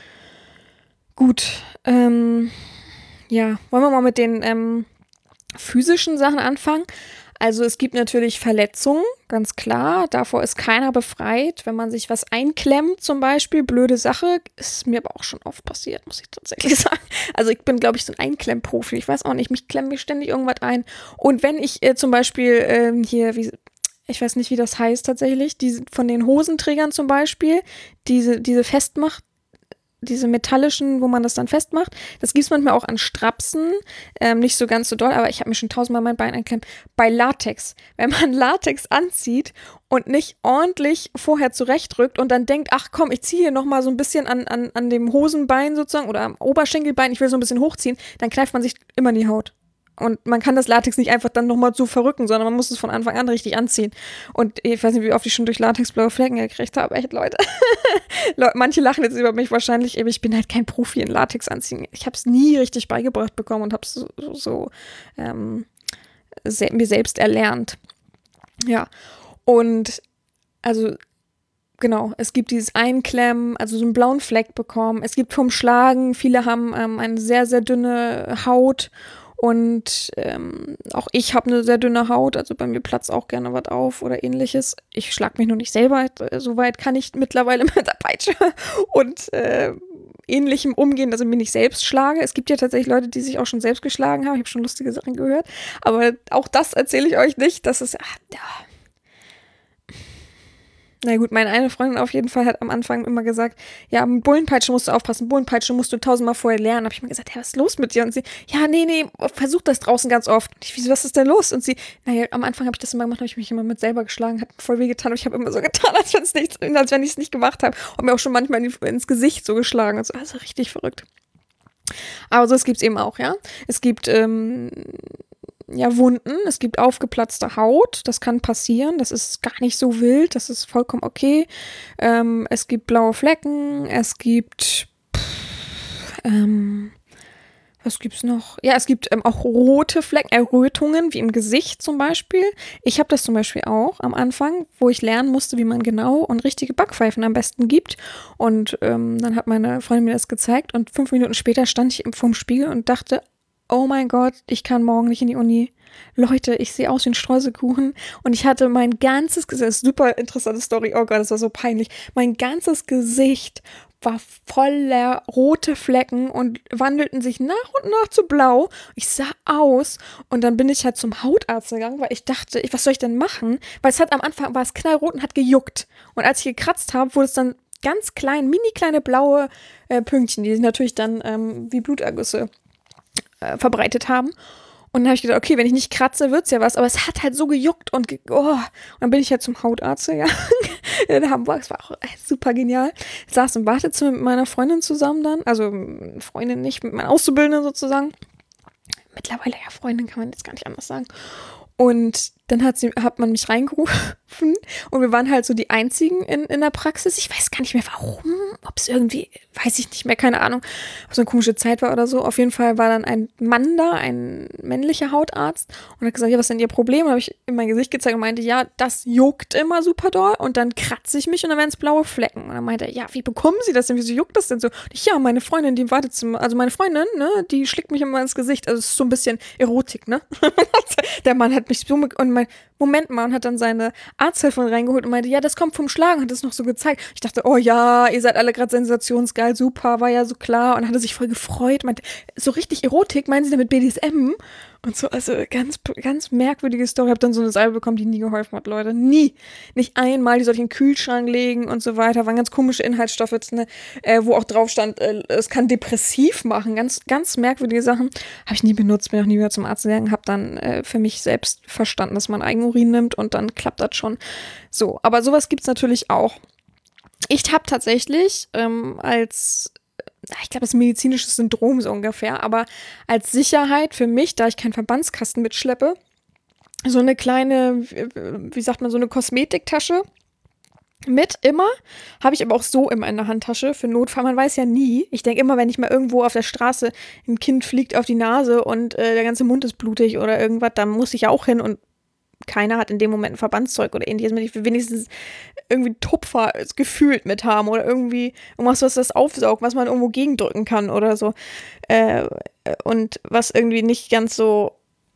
Speaker 3: Gut, ähm, ja, wollen wir mal mit den ähm, physischen Sachen anfangen? Also es gibt natürlich Verletzungen, ganz klar. Davor ist keiner befreit. Wenn man sich was einklemmt zum Beispiel, blöde Sache, ist mir aber auch schon oft passiert, muss ich tatsächlich sagen. Also ich bin, glaube ich, so ein Einklemmmprofi. Ich weiß auch nicht, mich klemmt mir ständig irgendwas ein. Und wenn ich äh, zum Beispiel ähm, hier, wie, ich weiß nicht, wie das heißt tatsächlich, diese, von den Hosenträgern zum Beispiel, diese, diese Festmacht, diese metallischen, wo man das dann festmacht. Das gibt es manchmal auch an Strapsen, ähm, nicht so ganz so doll, aber ich habe mir schon tausendmal mein Bein einklemmt. Bei Latex, wenn man Latex anzieht und nicht ordentlich vorher zurechtrückt und dann denkt, ach komm, ich ziehe hier nochmal so ein bisschen an, an, an dem Hosenbein sozusagen oder am Oberschenkelbein, ich will so ein bisschen hochziehen, dann kneift man sich immer in die Haut. Und man kann das Latex nicht einfach dann nochmal so verrücken, sondern man muss es von Anfang an richtig anziehen. Und ich weiß nicht, wie oft ich schon durch Latex blaue Flecken gekriegt habe. Echt, Leute. Manche lachen jetzt über mich wahrscheinlich, aber ich bin halt kein Profi in Latex anziehen. Ich habe es nie richtig beigebracht bekommen und habe es so, so ähm, se- mir selbst erlernt. Ja, und also genau, es gibt dieses Einklemmen, also so einen blauen Fleck bekommen. Es gibt vom Schlagen, viele haben ähm, eine sehr, sehr dünne Haut. Und ähm, auch ich habe eine sehr dünne Haut, also bei mir platzt auch gerne was auf oder ähnliches. Ich schlag mich nur nicht selber, so weit kann ich mittlerweile mit der Peitsche und äh, ähnlichem umgehen, dass ich mich nicht selbst schlage. Es gibt ja tatsächlich Leute, die sich auch schon selbst geschlagen haben. Ich habe schon lustige Sachen gehört, aber auch das erzähle ich euch nicht. Das ist, ach, ja. Na gut, meine eine Freundin auf jeden Fall hat am Anfang immer gesagt, ja, mit Bullenpeitsche musst du aufpassen, Bullenpeitsche musst du tausendmal vorher lernen. Habe ich mal gesagt, ja, was ist los mit dir? Und sie, ja, nee, nee, versuch das draußen ganz oft. Und ich, wieso, was ist denn los? Und sie, naja, am Anfang habe ich das immer gemacht, habe ich mich immer mit selber geschlagen, hat voll weh getan. Und ich habe immer so getan, als, wenn's nichts, als wenn ich es nicht gemacht habe. Und mir auch schon manchmal in die, ins Gesicht so geschlagen. Und so, also richtig verrückt. Aber so, es gibt es eben auch, ja. Es gibt, ähm, ja, Wunden, es gibt aufgeplatzte Haut, das kann passieren, das ist gar nicht so wild, das ist vollkommen okay. Ähm, es gibt blaue Flecken, es gibt, pff, ähm, was gibt's noch? Ja, es gibt ähm, auch rote Flecken, Errötungen, wie im Gesicht zum Beispiel. Ich habe das zum Beispiel auch am Anfang, wo ich lernen musste, wie man genau und richtige Backpfeifen am besten gibt. Und ähm, dann hat meine Freundin mir das gezeigt und fünf Minuten später stand ich vorm Spiegel und dachte, oh mein Gott, ich kann morgen nicht in die Uni. Leute, ich sehe aus wie ein Streuselkuchen und ich hatte mein ganzes Gesicht, das ist eine super interessante Story, oh Gott, das war so peinlich, mein ganzes Gesicht war voller rote Flecken und wandelten sich nach und nach zu blau. Ich sah aus und dann bin ich halt zum Hautarzt gegangen, weil ich dachte, was soll ich denn machen? Weil es hat am Anfang, war es knallrot und hat gejuckt. Und als ich gekratzt habe, wurde es dann ganz klein, mini kleine blaue äh, Pünktchen, die sich natürlich dann ähm, wie Blutergüsse verbreitet haben. Und dann habe ich gedacht, okay, wenn ich nicht kratze, wird's ja was. Aber es hat halt so gejuckt und ge- oh. Und dann bin ich halt zum Hautarzt gegangen in Hamburg. Das war auch super genial. Ich saß im Wartezimmer mit meiner Freundin zusammen dann. Also Freundin nicht, mit meiner Auszubildenden sozusagen. Mittlerweile ja Freundin, kann man jetzt gar nicht anders sagen. Und dann hat sie, hat man mich reingerufen und wir waren halt so die Einzigen in, in der Praxis. Ich weiß gar nicht mehr warum, ob es irgendwie, weiß ich nicht mehr, keine Ahnung, ob es eine komische Zeit war oder so. Auf jeden Fall war dann ein Mann da, ein männlicher Hautarzt und hat gesagt, ja, was ist denn Ihr Problem? Und habe ich in mein Gesicht gezeigt und meinte, ja, das juckt immer super doll und dann kratze ich mich und dann werden es blaue Flecken. Und dann meinte er, ja, wie bekommen Sie das denn? Wieso juckt das denn so? Und ich, ja, meine Freundin, die im Wartezimmer, also meine Freundin, ne, die schlägt mich immer ins Gesicht. Also es ist so ein bisschen Erotik, ne? Der Mann hat mich so mit, und mein, Moment mal, und hat dann seine Arzthelferin reingeholt und meinte, ja, das kommt vom Schlagen, hat das noch so gezeigt. Ich dachte, oh ja, ihr seid alle gerade sensationsgeil, super, war ja so klar. Und dann hat er sich voll gefreut, meinte, so richtig Erotik, meinen Sie damit B D S M? Und so, also ganz, ganz merkwürdige Story. Ich habe dann so eine Salbe bekommen, die nie geholfen hat, Leute. Nie. Nicht einmal, die sollte ich in den Kühlschrank legen und so weiter. Waren ganz komische Inhaltsstoffe, ne, äh, wo auch drauf stand, äh, es kann depressiv machen. Ganz, ganz merkwürdige Sachen. Habe ich nie benutzt, bin auch nie wieder zum Arzt gegangen. Habe dann äh, für mich selbst verstanden, dass man Eigenurin nimmt und dann klappt das schon. So, aber sowas gibt's natürlich auch. Ich habe tatsächlich ähm, als ich glaube, das ist ein medizinisches Syndrom so ungefähr, aber als Sicherheit für mich, da ich keinen Verbandskasten mitschleppe, so eine kleine, wie sagt man, so eine Kosmetiktasche mit immer, habe ich aber auch so immer in der Handtasche für Notfall, man weiß ja nie. Ich denke immer, wenn ich mal irgendwo auf der Straße ein Kind fliegt auf die Nase und äh, der ganze Mund ist blutig oder irgendwas, dann muss ich ja auch hin und keiner hat in dem Moment ein Verbandszeug oder ähnliches mit. Ich will wenigstens irgendwie Tupfer gefühlt mit haben oder irgendwie irgendwas, was das aufsaugt, was man irgendwo gegendrücken kann oder so. Äh, und was irgendwie nicht ganz so,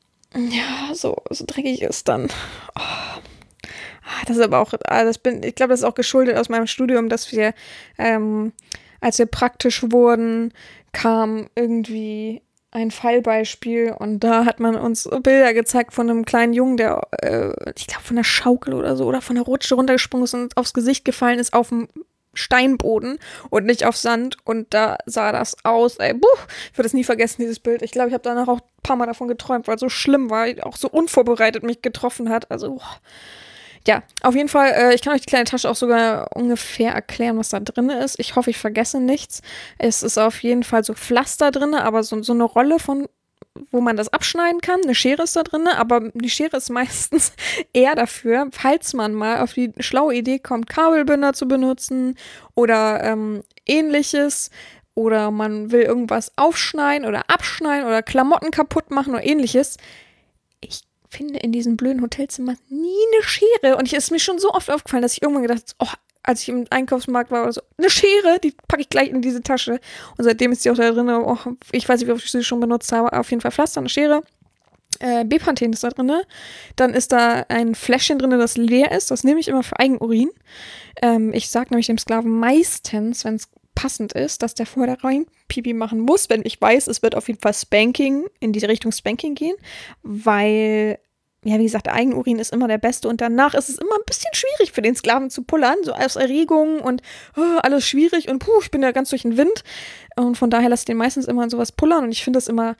Speaker 3: ja, so, so dreckig ist dann. Oh. Das ist aber auch, das bin, ich glaube, das ist auch geschuldet aus meinem Studium, dass wir, ähm, als wir praktisch wurden, kam irgendwie ein Fallbeispiel und da hat man uns Bilder gezeigt von einem kleinen Jungen, der, äh, ich glaube, von der Schaukel oder so oder von der Rutsche runtergesprungen ist und aufs Gesicht gefallen ist auf dem Steinboden und nicht auf Sand und da sah das aus, ey, buh, ich werde das nie vergessen, dieses Bild. Ich glaube, ich habe danach auch ein paar Mal davon geträumt, weil es so schlimm war, auch so unvorbereitet mich getroffen hat, also, boah. Ja, auf jeden Fall, äh, ich kann euch die kleine Tasche auch sogar ungefähr erklären, was da drin ist. Ich hoffe, ich vergesse nichts. Es ist auf jeden Fall so Pflaster drin, aber so, so eine Rolle von, wo man das abschneiden kann. Eine Schere ist da drin, aber die Schere ist meistens eher dafür, falls man mal auf die schlaue Idee kommt, Kabelbinder zu benutzen oder ähm, ähnliches. Oder man will irgendwas aufschneiden oder abschneiden oder Klamotten kaputt machen oder ähnliches. Ich finde in diesen blöden Hotelzimmern nie eine Schere. Und es ist mir schon so oft aufgefallen, dass ich irgendwann gedacht habe, oh, als ich im Einkaufsmarkt war oder so, eine Schere, die packe ich gleich in diese Tasche. Und seitdem ist die auch da drin. Oh, ich weiß nicht, wie oft ich sie schon benutzt habe. Auf jeden Fall Pflaster, eine Schere. Äh, Bepanthen ist da drin. Dann ist da ein Fläschchen drin, das leer ist. Das nehme ich immer für Eigenurin. Ähm, ich sage nämlich dem Sklaven meistens, wenn es passend ist, dass der vorher da rein Pipi machen muss, wenn ich weiß, es wird auf jeden Fall Spanking, in die Richtung Spanking gehen, weil ja, wie gesagt, Eigenurin ist immer der beste und danach ist es immer ein bisschen schwierig für den Sklaven zu pullern, so aus Erregung und oh, alles schwierig und puh, ich bin ja ganz durch den Wind und von daher lasse ich den meistens immer in sowas pullern und ich finde das immer,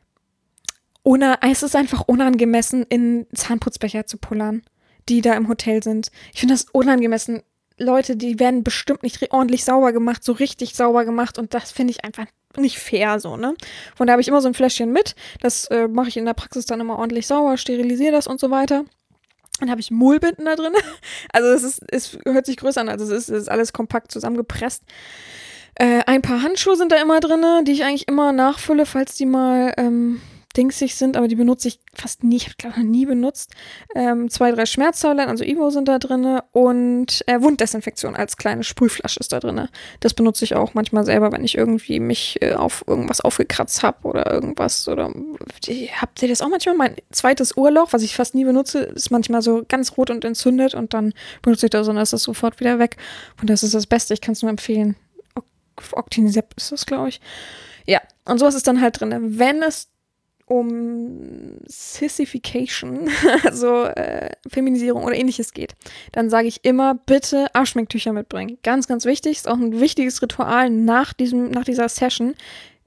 Speaker 3: ohne, es ist einfach unangemessen, in Zahnputzbecher zu pullern, die da im Hotel sind. Ich finde das unangemessen. Leute, die werden bestimmt nicht ordentlich sauber gemacht, so richtig sauber gemacht und das finde ich einfach nicht fair so, ne? Von da habe ich immer so ein Fläschchen mit, das äh, mache ich in der Praxis dann immer ordentlich sauber, sterilisiere das und so weiter. Dann habe ich Mullbinden da drin. Also es ist, es hört sich größer an, also es ist, es ist alles kompakt zusammengepresst. Äh, ein paar Handschuhe sind da immer drin, die ich eigentlich immer nachfülle, falls die mal ähm, dingsig sind, aber die benutze ich fast nie, ich habe glaube noch nie benutzt. Ähm, zwei, drei Schmerztabletten, also Ivo sind da drin und äh, Wunddesinfektion als kleine Sprühflasche ist da drin. Das benutze ich auch manchmal selber, wenn ich irgendwie mich äh, auf irgendwas aufgekratzt habe oder irgendwas. Oder die, habt ihr das auch manchmal? Mein zweites Ohrloch, was ich fast nie benutze, ist manchmal so ganz rot und entzündet und dann benutze ich das und dann ist das sofort wieder weg. Und das ist das Beste, ich kann es nur empfehlen. Octinizep ist das, glaube ich. Ja, und sowas ist dann halt drin. Wenn es um Sissification, also äh, Feminisierung oder ähnliches geht, dann sage ich immer, bitte Arschminktücher mitbringen. Ganz, ganz wichtig, ist auch ein wichtiges Ritual nach diesem, nach dieser Session.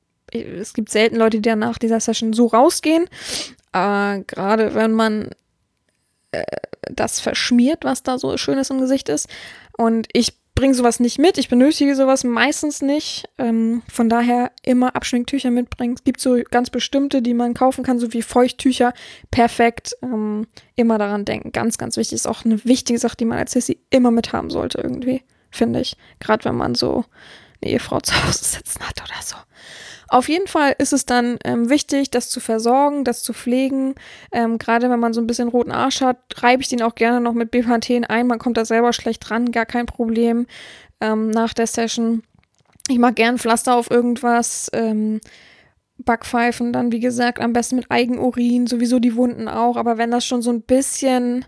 Speaker 3: Es gibt selten Leute, die dann nach dieser Session so rausgehen, äh, gerade wenn man äh, das verschmiert, was da so Schönes im Gesicht ist. Und ich bringe sowas nicht mit, ich benötige sowas meistens nicht, ähm, von daher immer Abschminktücher mitbringen. Es gibt so ganz bestimmte, die man kaufen kann, so wie Feuchttücher, perfekt, ähm, immer daran denken, ganz, ganz wichtig, ist auch eine wichtige Sache, die man als Sissi immer mit haben sollte irgendwie, finde ich, gerade wenn man so eine Ehefrau zu Hause sitzen hat oder so. Auf jeden Fall ist es dann ähm, wichtig, das zu versorgen, das zu pflegen. Ähm, gerade wenn man so ein bisschen roten Arsch hat, reibe ich den auch gerne noch mit Bepanthen ein. Man kommt da selber schlecht ran, gar kein Problem ähm, nach der Session. Ich mag gern Pflaster auf irgendwas. Ähm, Backpfeifen dann, wie gesagt, am besten mit Eigenurin, sowieso die Wunden auch. Aber wenn das schon so ein bisschen...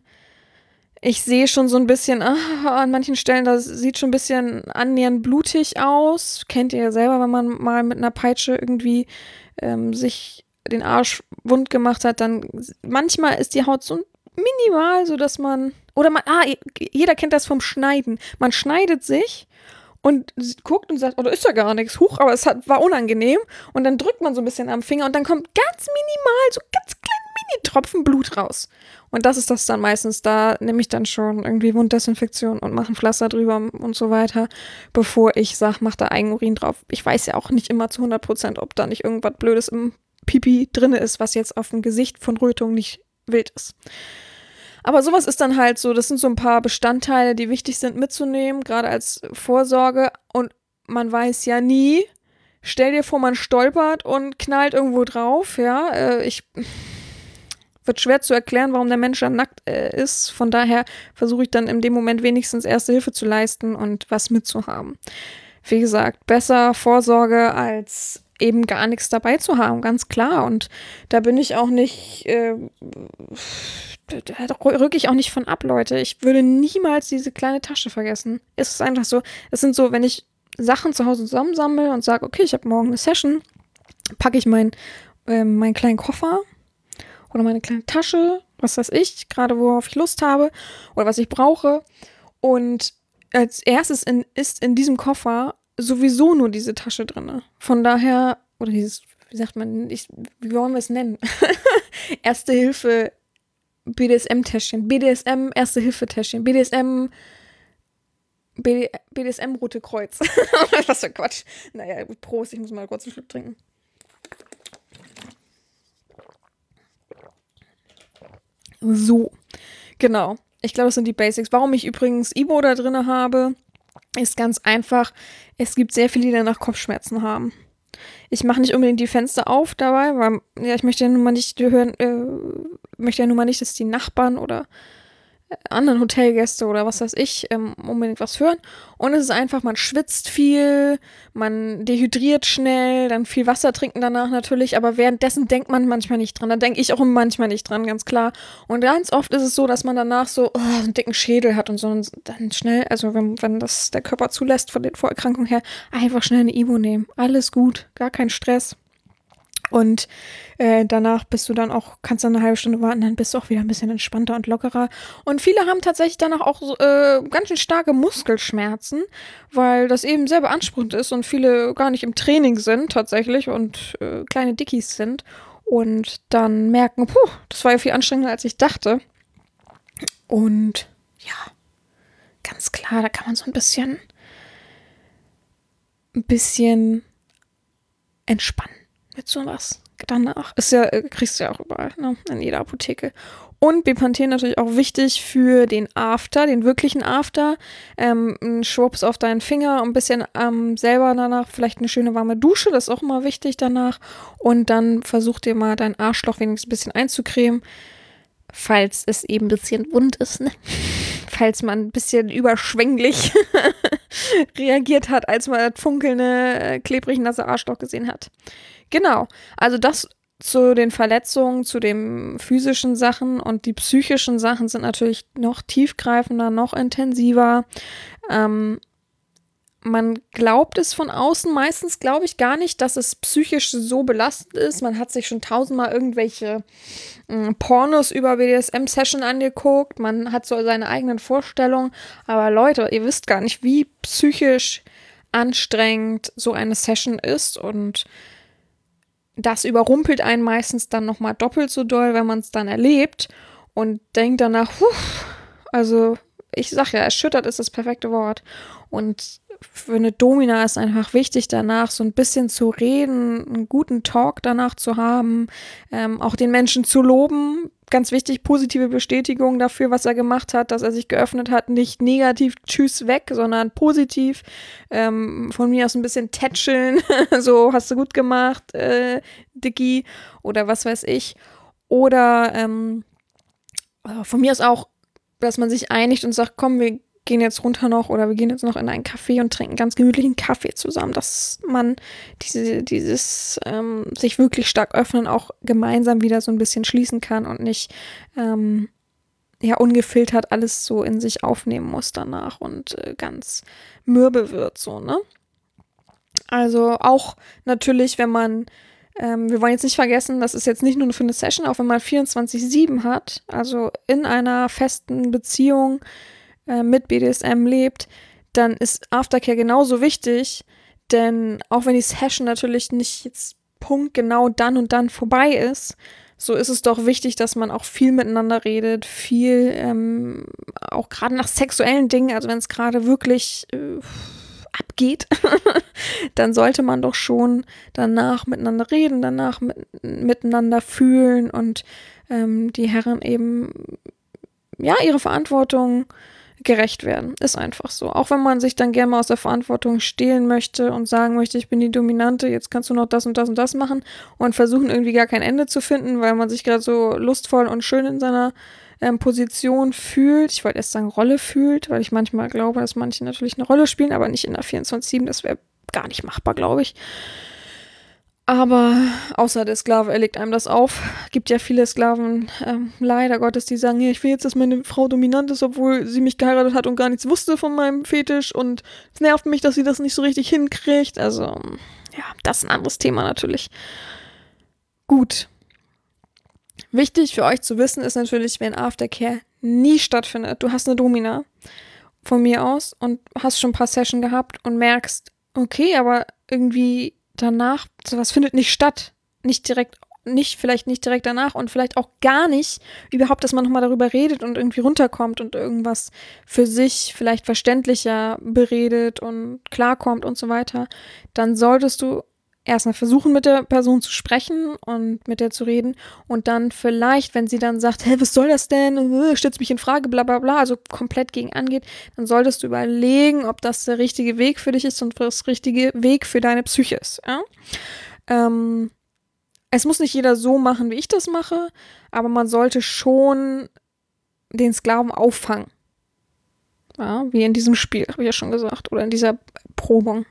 Speaker 3: Ich sehe schon so ein bisschen, ah, an manchen Stellen, das sieht schon ein bisschen annähernd blutig aus. Kennt ihr ja selber, wenn man mal mit einer Peitsche irgendwie ähm, sich den Arsch wund gemacht hat, dann manchmal ist die Haut so minimal, so dass man, oder man, ah, jeder kennt das vom Schneiden. Man schneidet sich und guckt und sagt, oh, da ist ja gar nichts, huch, aber es hat, war unangenehm. Und dann drückt man so ein bisschen am Finger und dann kommt ganz minimal, so ganz klein Mini-Tropfen Blut raus. Und das ist das dann meistens, da nehme ich dann schon irgendwie Wunddesinfektion und mache ein Pflaster drüber und so weiter, bevor ich sage, mach da Eigenurin drauf. Ich weiß ja auch nicht immer zu hundert Prozent, ob da nicht irgendwas Blödes im Pipi drin ist, was jetzt auf dem Gesicht von Rötung nicht wild ist. Aber sowas ist dann halt so, das sind so ein paar Bestandteile, die wichtig sind mitzunehmen, gerade als Vorsorge. Und man weiß ja nie, stell dir vor, man stolpert und knallt irgendwo drauf, ja, äh, ich... Wird schwer zu erklären, warum der Mensch dann nackt äh, ist. Von daher versuche ich dann in dem Moment wenigstens Erste Hilfe zu leisten und was mitzuhaben. Wie gesagt, besser Vorsorge als eben gar nichts dabei zu haben, ganz klar. Und da bin ich auch nicht, äh, da rücke ich auch nicht von ab, Leute. Ich würde niemals diese kleine Tasche vergessen. Es ist einfach so, es sind so, wenn ich Sachen zu Hause zusammensammle und sage, okay, ich habe morgen eine Session, packe ich mein, äh, meinen kleinen Koffer oder meine kleine Tasche, was weiß ich, gerade worauf ich Lust habe oder was ich brauche. Und als erstes in, ist in diesem Koffer sowieso nur diese Tasche drin. Von daher, oder dieses, wie sagt man, ich, wie wollen wir es nennen? Erste Hilfe B D S M-Täschchen, B D S M Erste-Hilfe-Täschchen, B D S M B D S M Rote Kreuz. Was für Quatsch. Naja, Prost, ich muss mal kurz einen Schluck trinken. So, genau. Ich glaube, das sind die Basics. Warum ich übrigens Ibo da drin habe, ist ganz einfach. Es gibt sehr viele, die danach Kopfschmerzen haben. Ich mache nicht unbedingt die Fenster auf dabei, weil ja, ich möchte ja nun mal nicht hören, äh, möchte ja nun mal nicht, dass die Nachbarn oder äh, anderen Hotelgäste oder was weiß ich ähm, unbedingt was hören. Und es ist einfach, man schwitzt viel, man dehydriert schnell, dann viel Wasser trinken danach natürlich, aber währenddessen denkt man manchmal nicht dran. Da denke ich auch manchmal nicht dran, ganz klar. Und ganz oft ist es so, dass man danach so oh, einen dicken Schädel hat und so und dann schnell, also wenn, wenn das der Körper zulässt von den Vorerkrankungen her, einfach schnell eine Ibo nehmen. Alles gut, gar kein Stress. Und äh, danach bist du dann auch, kannst dann eine halbe Stunde warten, dann bist du auch wieder ein bisschen entspannter und lockerer. Und viele haben tatsächlich danach auch so, äh, ganz schön starke Muskelschmerzen, weil das eben sehr beanspruchend ist und viele gar nicht im Training sind tatsächlich und äh, kleine Dickies sind und dann merken, puh, das war ja viel anstrengender, als ich dachte. Und ja, ganz klar, da kann man so ein bisschen, ein bisschen entspannen. Mit sowas danach. Ist ja, kriegst du ja auch überall, ne? In jeder Apotheke. Und Bepanthen natürlich auch wichtig für den After, den wirklichen After. Ähm, ein Schwupps auf deinen Finger, ein bisschen ähm, selber danach, vielleicht eine schöne warme Dusche, das ist auch immer wichtig danach. Und dann versuch dir mal deinen Arschloch wenigstens ein bisschen einzucremen, falls es eben ein bisschen wund ist, ne? Falls man ein bisschen überschwänglich reagiert hat, als man das funkelnde, klebrig nasse Arschloch gesehen hat. Genau, also das zu den Verletzungen, zu den physischen Sachen, und die psychischen Sachen sind natürlich noch tiefgreifender, noch intensiver. Ähm, man glaubt es von außen meistens, glaube ich, gar nicht, dass es psychisch so belastend ist. Man hat sich schon tausendmal irgendwelche äh, Pornos über B D S M-Session angeguckt. Man hat so seine eigenen Vorstellungen. Aber Leute, ihr wisst gar nicht, wie psychisch anstrengend so eine Session ist. Und das überrumpelt einen meistens dann nochmal doppelt so doll, wenn man es dann erlebt und denkt danach, puh, also ich sag ja, erschüttert ist das perfekte Wort. Und für eine Domina ist einfach wichtig, danach so ein bisschen zu reden, einen guten Talk danach zu haben, ähm, auch den Menschen zu loben. Ganz wichtig, positive Bestätigung dafür, was er gemacht hat, dass er sich geöffnet hat, nicht negativ, tschüss, weg, sondern positiv. Ähm, von mir aus ein bisschen tätscheln, so, hast du gut gemacht, äh, Dicky, oder was weiß ich. Oder ähm, von mir aus auch, dass man sich einigt und sagt, komm, wir gehen jetzt runter noch oder wir gehen jetzt noch in einen Café und trinken ganz gemütlichen Kaffee zusammen, dass man diese, dieses ähm, sich wirklich stark öffnen auch gemeinsam wieder so ein bisschen schließen kann und nicht ähm, ja ungefiltert alles so in sich aufnehmen muss danach und äh, ganz mürbe wird so, ne? Also auch natürlich, wenn man Ähm, wir wollen jetzt nicht vergessen, das ist jetzt nicht nur für eine Session, auch wenn man vierundzwanzig sieben hat, also in einer festen Beziehung äh, mit B D S M lebt, dann ist Aftercare genauso wichtig, denn auch wenn die Session natürlich nicht jetzt punktgenau dann und dann vorbei ist, so ist es doch wichtig, dass man auch viel miteinander redet, viel ähm, auch gerade nach sexuellen Dingen, also wenn es gerade wirklich äh, abgeht, dann sollte man doch schon danach miteinander reden, danach mit, miteinander fühlen und ähm, die Herren eben ja ihre Verantwortung gerecht werden. Ist einfach so. Auch wenn man sich dann gerne mal aus der Verantwortung stehlen möchte und sagen möchte, ich bin die Dominante, jetzt kannst du noch das und das und das machen und versuchen irgendwie gar kein Ende zu finden, weil man sich gerade so lustvoll und schön in seiner ähm, Position fühlt. Ich wollte erst sagen Rolle fühlt, weil ich manchmal glaube, dass manche natürlich eine Rolle spielen, aber nicht in der vierundzwanzig sieben. Das wäre gar nicht machbar, glaube ich. Aber außer der Sklave, er legt einem das auf. Gibt ja viele Sklaven, ähm, leider Gottes, die sagen, ja, ich will jetzt, dass meine Frau dominant ist, obwohl sie mich geheiratet hat und gar nichts wusste von meinem Fetisch. Und es nervt mich, dass sie das nicht so richtig hinkriegt. Also, ja, das ist ein anderes Thema natürlich. Gut. Wichtig für euch zu wissen ist natürlich, wenn Aftercare nie stattfindet. Du hast eine Domina von mir aus und hast schon ein paar Sessions gehabt und merkst, okay, aber irgendwie danach, sowas findet nicht statt. Nicht direkt, nicht, vielleicht nicht direkt danach und vielleicht auch gar nicht überhaupt, dass man nochmal darüber redet und irgendwie runterkommt und irgendwas für sich vielleicht verständlicher beredet und klarkommt und so weiter. Dann solltest du erstmal versuchen, mit der Person zu sprechen und mit der zu reden und dann vielleicht, wenn sie dann sagt, hä, was soll das denn? Stellt mich in Frage, bla bla bla, also komplett gegen angeht, dann solltest du überlegen, ob das der richtige Weg für dich ist und das richtige Weg für deine Psyche ist. Ja? Ähm, es muss nicht jeder so machen, wie ich das mache, aber man sollte schon den Sklaven auffangen. Ja, wie in diesem Spiel, habe ich ja schon gesagt, oder in dieser Probung.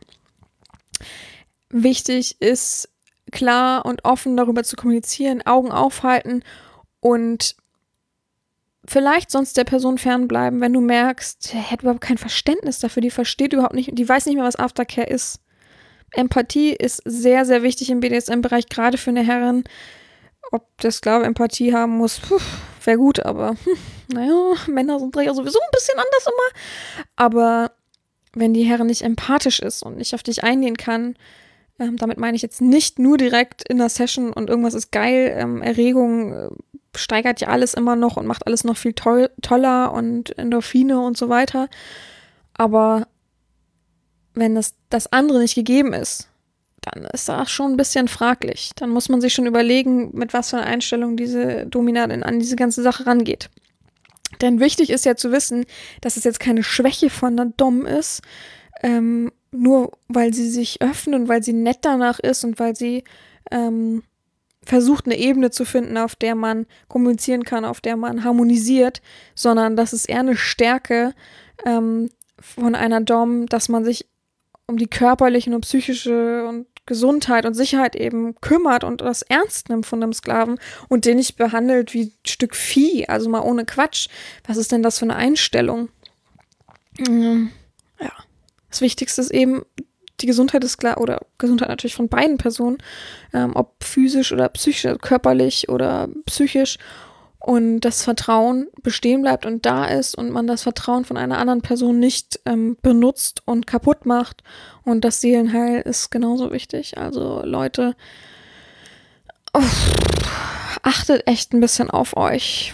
Speaker 3: Wichtig ist, klar und offen darüber zu kommunizieren, Augen aufhalten und vielleicht sonst der Person fernbleiben, wenn du merkst, der hat überhaupt kein Verständnis dafür, die versteht überhaupt nicht, die weiß nicht mehr, was Aftercare ist. Empathie ist sehr, sehr wichtig im B D S M-Bereich, gerade für eine Herrin. Ob der Sklave Empathie haben muss, wäre gut, aber hm, naja, Männer sind ja sowieso ein bisschen anders immer. Aber wenn die Herrin nicht empathisch ist und nicht auf dich eingehen kann, ähm, damit meine ich jetzt nicht nur direkt in der Session und irgendwas ist geil, ähm, Erregung äh, steigert ja alles immer noch und macht alles noch viel toll, toller und Endorphine und so weiter. Aber wenn das, das andere nicht gegeben ist, dann ist das schon ein bisschen fraglich. Dann muss man sich schon überlegen, mit was für einer Einstellung diese Domina denn an diese ganze Sache rangeht. Denn wichtig ist ja zu wissen, dass es jetzt keine Schwäche von der Dom ist, ähm, nur weil sie sich öffnet und weil sie nett danach ist und weil sie ähm, versucht, eine Ebene zu finden, auf der man kommunizieren kann, auf der man harmonisiert, sondern das ist eher eine Stärke ähm, von einer Dom, dass man sich um die körperliche und psychische und Gesundheit und Sicherheit eben kümmert und das ernst nimmt von einem Sklaven und den nicht behandelt wie ein Stück Vieh, also mal ohne Quatsch. Was ist denn das für eine Einstellung? Mhm. Ja, das Wichtigste ist eben die Gesundheit des Sklavens oder Gesundheit natürlich von beiden Personen, ähm, ob physisch oder psychisch, körperlich oder psychisch. Und das Vertrauen bestehen bleibt und da ist und man das Vertrauen von einer anderen Person nicht ähm, benutzt und kaputt macht. Und das Seelenheil ist genauso wichtig. Also Leute, oh, achtet echt ein bisschen auf euch.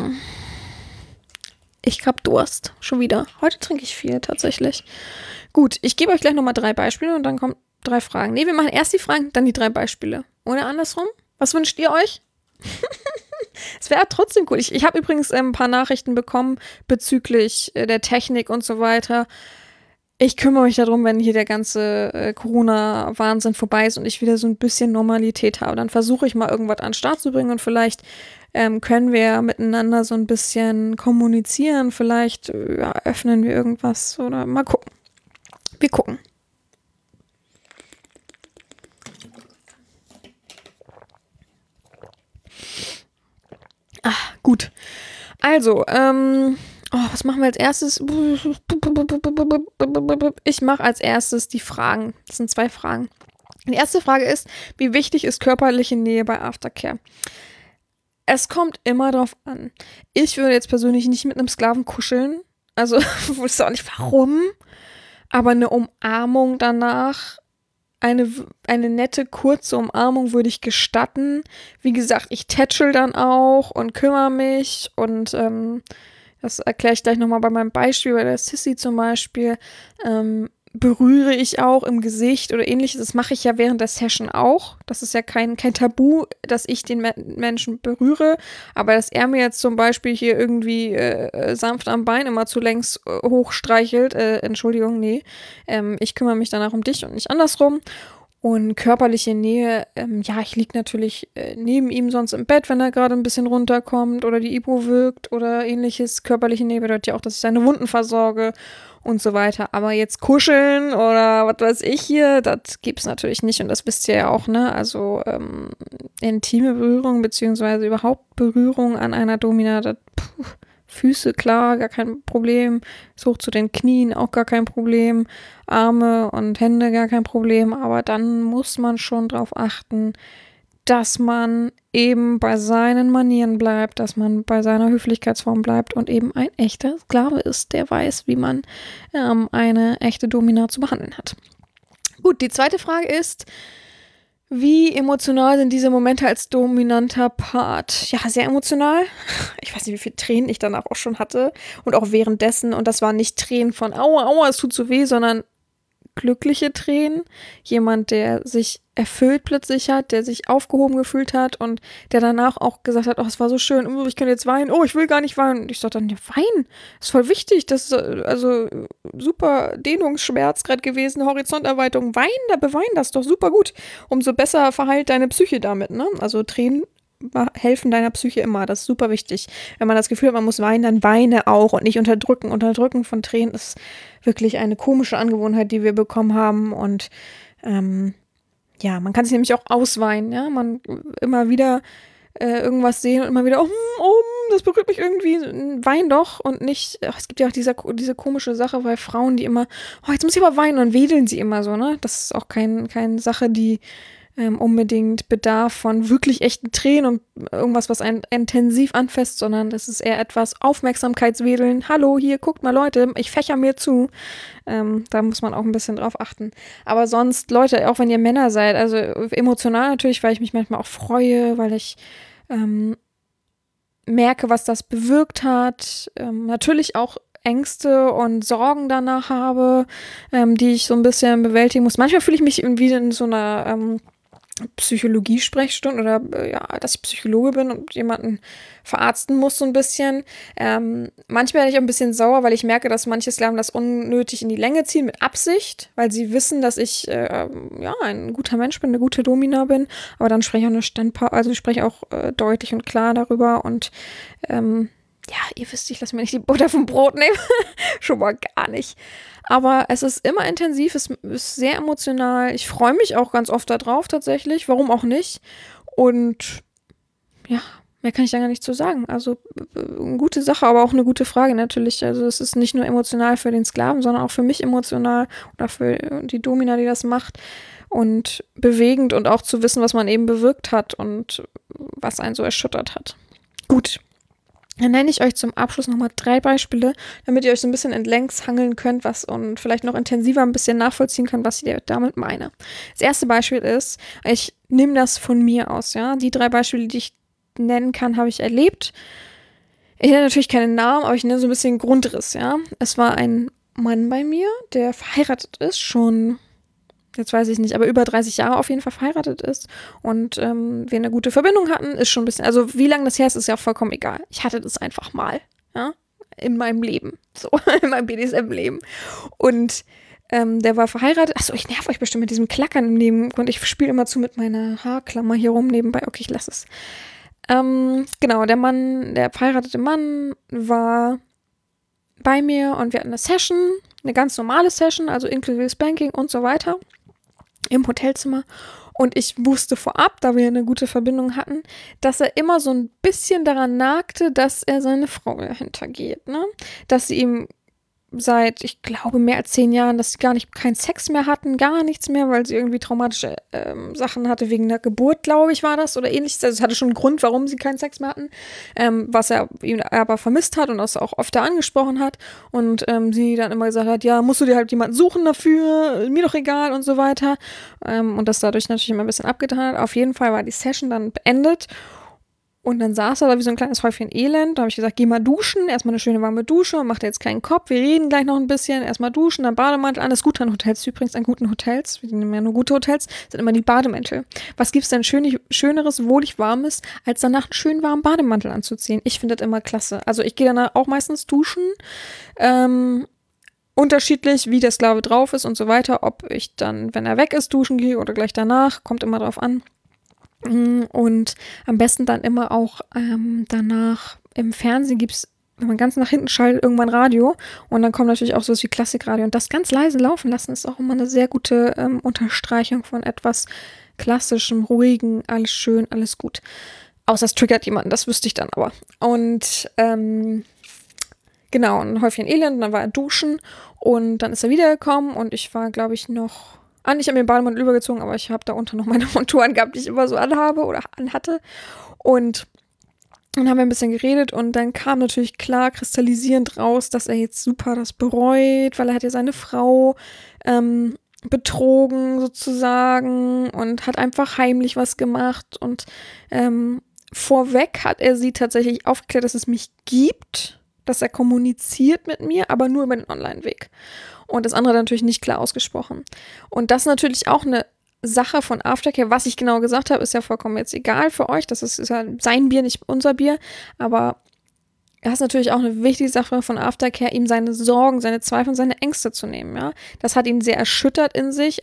Speaker 3: Ich hab Durst, schon wieder. Heute trinke ich viel, tatsächlich. Gut, ich gebe euch gleich nochmal drei Beispiele und dann kommen drei Fragen. Nee, wir machen erst die Fragen, dann die drei Beispiele. Oder andersrum? Was wünscht ihr euch? Es wäre trotzdem cool. Ich, ich habe übrigens ähm, ein paar Nachrichten bekommen bezüglich äh, der Technik und so weiter. Ich kümmere mich darum, wenn hier der ganze äh, Corona-Wahnsinn vorbei ist und ich wieder so ein bisschen Normalität habe. Dann versuche ich mal irgendwas an den Start zu bringen und vielleicht ähm, können wir miteinander so ein bisschen kommunizieren. Vielleicht äh, ja, öffnen wir irgendwas oder mal gucken. Wir gucken. Ah, gut. Also, ähm, oh, was machen wir als erstes? Ich mache als erstes die Fragen. Das sind zwei Fragen. Die erste Frage ist, wie wichtig ist körperliche Nähe bei Aftercare? Es kommt immer drauf an. Ich würde jetzt persönlich nicht mit einem Sklaven kuscheln. Also, ich wusste auch nicht warum. Aber eine Umarmung danach, eine, eine nette, kurze Umarmung würde ich gestatten. Wie gesagt, ich tätschel dann auch und kümmere mich und ähm, das erkläre ich gleich nochmal bei meinem Beispiel, bei der Sissy zum Beispiel, ähm, berühre ich auch im Gesicht oder ähnliches. Das mache ich ja während der Session auch. Das ist ja kein, kein Tabu, dass ich den Me- Menschen berühre, aber dass er mir jetzt zum Beispiel hier irgendwie äh, sanft am Bein immer zu längs äh, hochstreichelt, äh, Entschuldigung, nee, ähm, ich kümmere mich danach um dich und nicht andersrum. Und körperliche Nähe, ähm, ja, ich liege natürlich äh, neben ihm sonst im Bett, wenn er gerade ein bisschen runterkommt oder die Ibu wirkt oder ähnliches. Körperliche Nähe bedeutet ja auch, dass ich seine Wunden versorge und so weiter. Aber jetzt kuscheln oder was weiß ich hier, das gibt's natürlich nicht und das wisst ihr ja auch, ne? Also ähm, intime Berührung beziehungsweise überhaupt Berührung an einer Domina, das, puh, Füße, klar, gar kein Problem. Ist hoch zu den Knien, auch gar kein Problem. Arme und Hände, gar kein Problem. Aber dann muss man schon darauf achten, dass man eben bei seinen Manieren bleibt, dass man bei seiner Höflichkeitsform bleibt und eben ein echter Sklave ist, der weiß, wie man ähm, eine echte Domina zu behandeln hat. Gut, die zweite Frage ist, wie emotional sind diese Momente als dominanter Part? Ja, sehr emotional. Ich weiß nicht, wie viele Tränen ich danach auch schon hatte und auch währenddessen. Und das waren nicht Tränen von aua, aua, es tut so weh, sondern glückliche Tränen. Jemand, der sich erfüllt plötzlich hat, der sich aufgehoben gefühlt hat und der danach auch gesagt hat, oh, es war so schön, oh, ich kann jetzt weinen, oh, ich will gar nicht weinen. Und ich dachte dann, ja, weinen ist voll wichtig, das ist also super Dehnungsschmerz gerade gewesen, Horizonterweiterung, weinen, da beweinen das doch super gut. Umso besser verheilt deine Psyche damit, ne? Also Tränen helfen deiner Psyche immer, das ist super wichtig. Wenn man das Gefühl hat, man muss weinen, dann weine auch und nicht unterdrücken. Unterdrücken von Tränen ist wirklich eine komische Angewohnheit, die wir bekommen haben und ähm, ja, man kann sich nämlich auch ausweinen, ja, man immer wieder äh, irgendwas sehen und immer wieder, oh, oh, das berührt mich irgendwie, wein doch und nicht, ach, es gibt ja auch diese, diese komische Sache bei Frauen, die immer, oh, jetzt muss ich aber weinen und wedeln sie immer so, ne? Das ist auch kein, keine Sache, die ähm, unbedingt bedarf von wirklich echten Tränen und irgendwas, was einen intensiv anfasst, sondern das ist eher etwas Aufmerksamkeitswedeln. Hallo, hier, guckt mal Leute, ich fächer mir zu. Ähm, da muss man auch ein bisschen drauf achten. Aber sonst, Leute, auch wenn ihr Männer seid, also emotional natürlich, weil ich mich manchmal auch freue, weil ich ähm, merke, was das bewirkt hat. Ähm, natürlich auch Ängste und Sorgen danach habe, ähm, die ich so ein bisschen bewältigen muss. Manchmal fühle ich mich irgendwie in so einer ähm, Psychologie-Sprechstunde oder äh, ja, dass ich Psychologe bin und jemanden verarzten muss so ein bisschen. Ähm, manchmal werde ich auch ein bisschen sauer, weil ich merke, dass manche Sklaven das unnötig in die Länge ziehen mit Absicht, weil sie wissen, dass ich äh, ja ein guter Mensch bin, eine gute Domina bin, aber dann spreche ich auch eine Standpa- also ich spreche auch äh, deutlich und klar darüber und ähm, ja, ihr wisst, ich lasse mir nicht die Butter vom Brot nehmen. Schon mal gar nicht. Aber es ist immer intensiv, es ist sehr emotional. Ich freue mich auch ganz oft darauf tatsächlich. Warum auch nicht? Und ja, mehr kann ich da gar nicht zu sagen. Also eine gute Sache, aber auch eine gute Frage natürlich. Also es ist nicht nur emotional für den Sklaven, sondern auch für mich emotional oder für die Domina, die das macht. Und bewegend und auch zu wissen, was man eben bewirkt hat und was einen so erschüttert hat. Gut. Dann nenne ich euch zum Abschluss nochmal drei Beispiele, damit ihr euch so ein bisschen entlängs hangeln könnt was und vielleicht noch intensiver ein bisschen nachvollziehen könnt, was ich damit meine. Das erste Beispiel ist, ich nehme das von mir aus, ja. Die drei Beispiele, die ich nennen kann, habe ich erlebt. Ich nenne natürlich keinen Namen, aber ich nenne so ein bisschen Grundriss, ja. Es war ein Mann bei mir, der verheiratet ist, schon... jetzt weiß ich nicht, aber über dreißig Jahre auf jeden Fall verheiratet ist und ähm, wir eine gute Verbindung hatten, ist schon ein bisschen, also wie lange das her ist, ist ja auch vollkommen egal. Ich hatte das einfach mal, ja, in meinem Leben, so, in meinem B D S M-Leben. Und ähm, der war verheiratet, achso, ich nerv euch bestimmt mit diesem Klackern im Nebengrund, ich spiele immer zu mit meiner Haarklammer hier rum nebenbei, okay, ich lasse es. Ähm, genau, der Mann, der verheiratete Mann war bei mir und wir hatten eine Session, eine ganz normale Session, also inklusive Spanking und so weiter. Im Hotelzimmer und ich wusste vorab, da wir eine gute Verbindung hatten, dass er immer so ein bisschen daran nagte, dass er seine Frau dahinter geht, ne? Dass sie ihm seit, ich glaube, mehr als zehn Jahren, dass sie gar nicht keinen Sex mehr hatten, gar nichts mehr, weil sie irgendwie traumatische ähm, Sachen hatte wegen der Geburt, glaube ich, war das oder ähnliches. Also es hatte schon einen Grund, warum sie keinen Sex mehr hatten, ähm, was er ihn aber vermisst hat und das auch oft angesprochen hat und ähm, sie dann immer gesagt hat, ja, musst du dir halt jemanden suchen dafür, mir doch egal und so weiter ähm, und das dadurch natürlich immer ein bisschen abgetan hat. Auf jeden Fall war die Session dann beendet. Und dann saß er da wie so ein kleines Häufchen Elend. Da habe ich gesagt, geh mal duschen. Erstmal eine schöne warme Dusche. Mach dir jetzt keinen Kopf. Wir reden gleich noch ein bisschen. Erstmal duschen, dann Bademantel. Alles gut an Hotels übrigens, an guten Hotels. Wir nehmen ja nur gute Hotels. Sind immer die Bademäntel. Was gibt's denn schön, Schöneres, wohlig Warmes, als danach einen schönen warmen Bademantel anzuziehen? Ich finde das immer klasse. Also ich gehe danach auch meistens duschen. Ähm... Unterschiedlich, wie der Sklave drauf ist und so weiter. Ob ich dann, wenn er weg ist, duschen gehe oder gleich danach. Kommt immer drauf an. Und am besten dann immer auch ähm, danach im Fernsehen gibt es, wenn man ganz nach hinten schaltet, irgendwann Radio und dann kommt natürlich auch sowas wie Klassikradio und das ganz leise laufen lassen ist auch immer eine sehr gute ähm, Unterstreichung von etwas klassischem, ruhigen, alles schön, alles gut. Außer es triggert jemanden, das wüsste ich dann aber. Und ähm, genau, ein Häufchen Elend, und dann war er duschen und dann ist er wiedergekommen und ich war, glaube ich, noch... Ah, ich habe mir den Bademantel übergezogen, aber ich habe da unter noch meine Montur angehabt, die ich immer so anhabe oder anhatte. Und dann haben wir ein bisschen geredet und dann kam natürlich klar kristallisierend raus, dass er jetzt super das bereut, weil er hat ja seine Frau ähm, betrogen sozusagen und hat einfach heimlich was gemacht. Und ähm, vorweg hat er sie tatsächlich aufgeklärt, dass es mich gibt, dass er kommuniziert mit mir, aber nur über den Online-Weg. Und das andere natürlich nicht klar ausgesprochen. Und das ist natürlich auch eine Sache von Aftercare. Was ich genau gesagt habe, ist ja vollkommen jetzt egal für euch. Das ist, ist ja sein Bier, nicht unser Bier. Aber das ist natürlich auch eine wichtige Sache von Aftercare, ihm seine Sorgen, seine Zweifel und seine Ängste zu nehmen. Ja? Das hat ihn sehr erschüttert in sich. Er hat